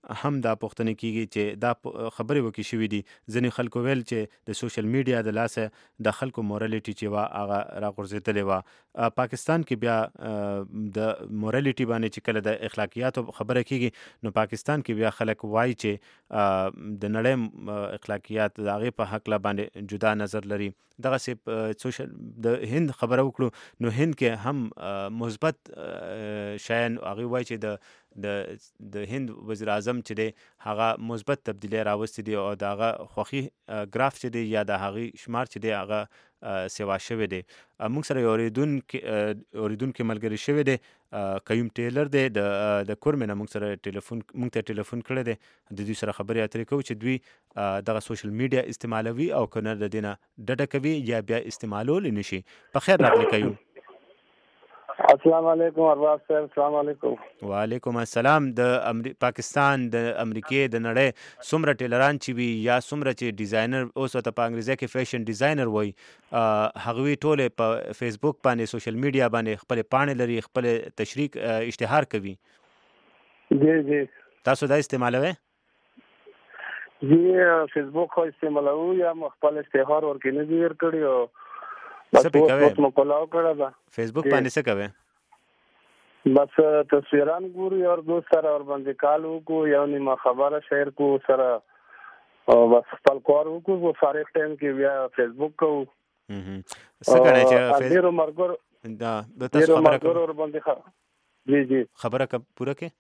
هم دا پوښتنه کیږي چې دا خبرې وکړي شوې دي. ځینې خلکو ویل چې د سوشل میډیا د لاسه د خلکو مورالټي چې وه هغه راغورځېدلې وه. پاکستان کې بیا د مورالټي باندې چې کله د اخلاقیاتو خبره کیږي نو پاکستان کې بیا خلک وایي چې د نړۍ اخلاقیات د هغې په هکله باندې جدا نظر لري. دغسې سوشل د هند خبره وکړو نو هند کې هم مثبت شیان هغوی وایي چې د د د هند وزیر اعظم چې دی هغه مثبت تبدیلی راوستې دي او د هغه خوښي ګراف چې دی یا د هغې شمار چې دی هغه سیوا شوی دی. موږ سره یو اورېدونکي اورېدونکي ملګری شوی دی قیوم ټیلر دی د د کورمې نه موږ سره ټلیفون موږ ته ټلیفون کړی دی. د دوی سره خبرې اترې کوو چې دوی دغه سوشل میډیا استعمالوي او که نه د دې نه ډډه کوي یا بیا استعمالولی نه شي. په خیر راغلی قیوم. السلام علیکم ارباب صاحب. السلام علیکم. وعلیکم السلام. د پاکستان د امریکې د نړۍ څومره ټیلران چې وي یا څومره چې ډیزاینر اوس ورته په انګریزي کې فیشن ډیزاینر وایي هغوی ټولې په فیسبوک باندې سوشل میډیا باندې خپلې پاڼې لري خپلې تشریک اشتهار کوي. جی جی تاسو دا استعمالوئ؟ جی فیسبوک خو استعمالوو یا خپل اشتهار ورکې نه دي ورکړي او څه پې کوئ؟ بس مکلاو کړه ده. فیسبوک باندې څه کوئ؟ بس تصویران ګوري اور دوست سره ور باندې کال وکړو یو نیمه خبره شیر کو سره او بس خپل کار وکړو. فارغ ټایم کې بیا فیسبوک کوو. څه ګڼئ چې ډېرو ملګرو د تاسو خبره ملګرو ور باندې جی جی خبره پوره کړئ.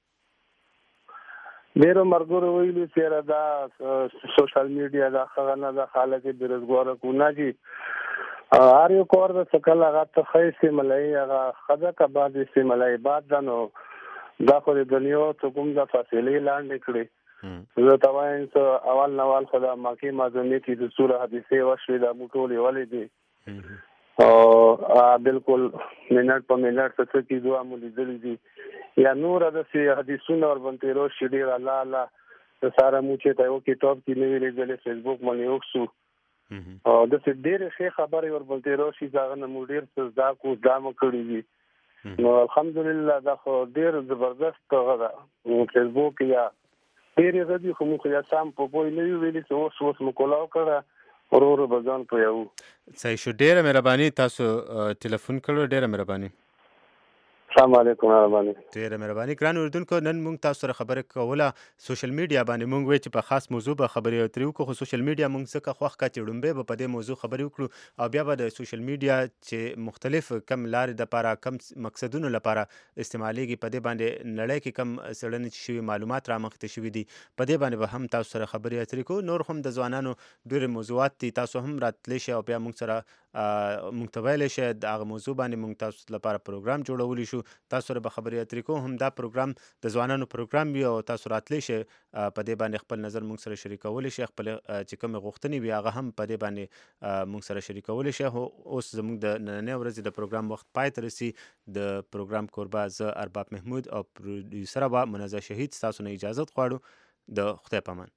ډېرو ملګرو ویلي چې دا سوشل میډیا دا ښه نه ده خلک یې بېروزګاره کړو. نه جي هر یو کار د څکل هغه ته ښه استعمالوي هغه ښه ده که بد استعمالوي بد ده نو دا خو د دنیا څه کوم د فاصلې لاندې کړي. زه ته وایم چې اول نوال خو د مکې معظمې کې د سوره حدیثې وشوې دا موږ ټول یې ولې دي او بالکل منټ په منټ څه څه کیدو مو لیدلي دي یا نور داسې حدیثونه ورباندې تېرو شي ډېر الله الله د ساره مو چې ته یو کتاب کې نه وي لیدلې فیسبوک باندې وکړو او داسې ډېرې ښې خبرې ورباندې تېرو شي چې هغه نه مو ډېر څه زده کړو زده مو کړي دي. نو الحمدلله دا خو ډېر زبردست هغه ده فیسبوک یا ډېرې هغه دي خو موږ یا سم په پوه نه یو ویلي چې اوس اوس مو کولاو کړه ورو ورو به ځان پوهوو. صحیح شو. ډېره مهرباني تاسو ټلیفون کړو. ډېره مهرباني. السلام علیکم. مهرباني. ډېره مهرباني. ګران اورېدونکو نن موږ تاسو سره خبرې کوله سوشل میډیا باندې. موږ وایو چې په خاص موضوع به خبرې اترې وکړو خو سوشل میډیا موږ ځکه خوښ کړه چې لومبی به په دې موضوع خبرې وکړو او بیا به د سوشل میډیا چې مختلف کم لارې دپاره کم مقصدونو لپاره استعمالیږي په دې باندې نړۍ کې کم څېړنې چې شوي معلومات رامخته شوي دي په دې باندې به هم تاسو سره خبرې اترې کوو. نور هم د ځوانانو ډېرې موضوعات دي تاسو هم راتلی شئ او بیا موږ سره موږ ته ویلی شئ د هغه موضوع باندې موږ تاسو لپاره پروګرام جوړولی شو. تاسو سره به خبرې اترې کوو. هم دا پروګرام د ځوانانو پروګرام وي او تاسو راتلی شئ په دې باندې خپل نظر موږ سره شریکولی شئ. خپل چې کومې غوښتنې وي هغه هم په دې باندې موږ سره شریکولی شئ. اوس زموږ د نننۍ ورځې د پروګرام وخت پای ته رسي. د پروګرام کوربه زه ارباب محمود او پروډیوسره به منزه شهید ستاسو نه اجازت غواړو. د خدای په امان.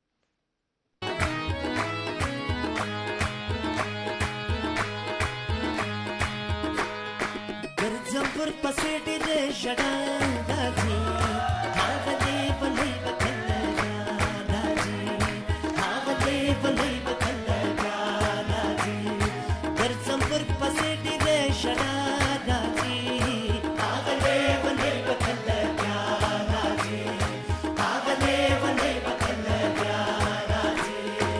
پر پسې ډېرې ژړا راځي هغه لیونۍ به کله راځي هغه لیونۍ به کله راځي ګرځم پر پسې ډېرې ژړا راځي هغه لیونۍ به کله راځي هغه لیونۍ به کله راځي.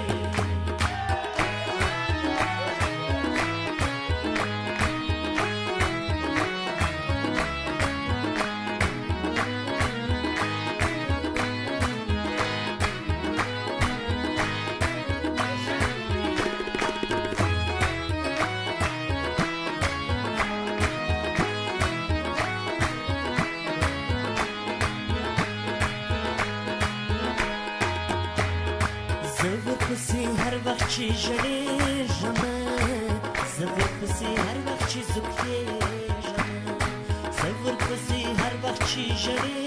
چې ژړېږم زه ورپسې هر وخت چې زوکېږم زه ورپسې هر وخت چې ژړېږم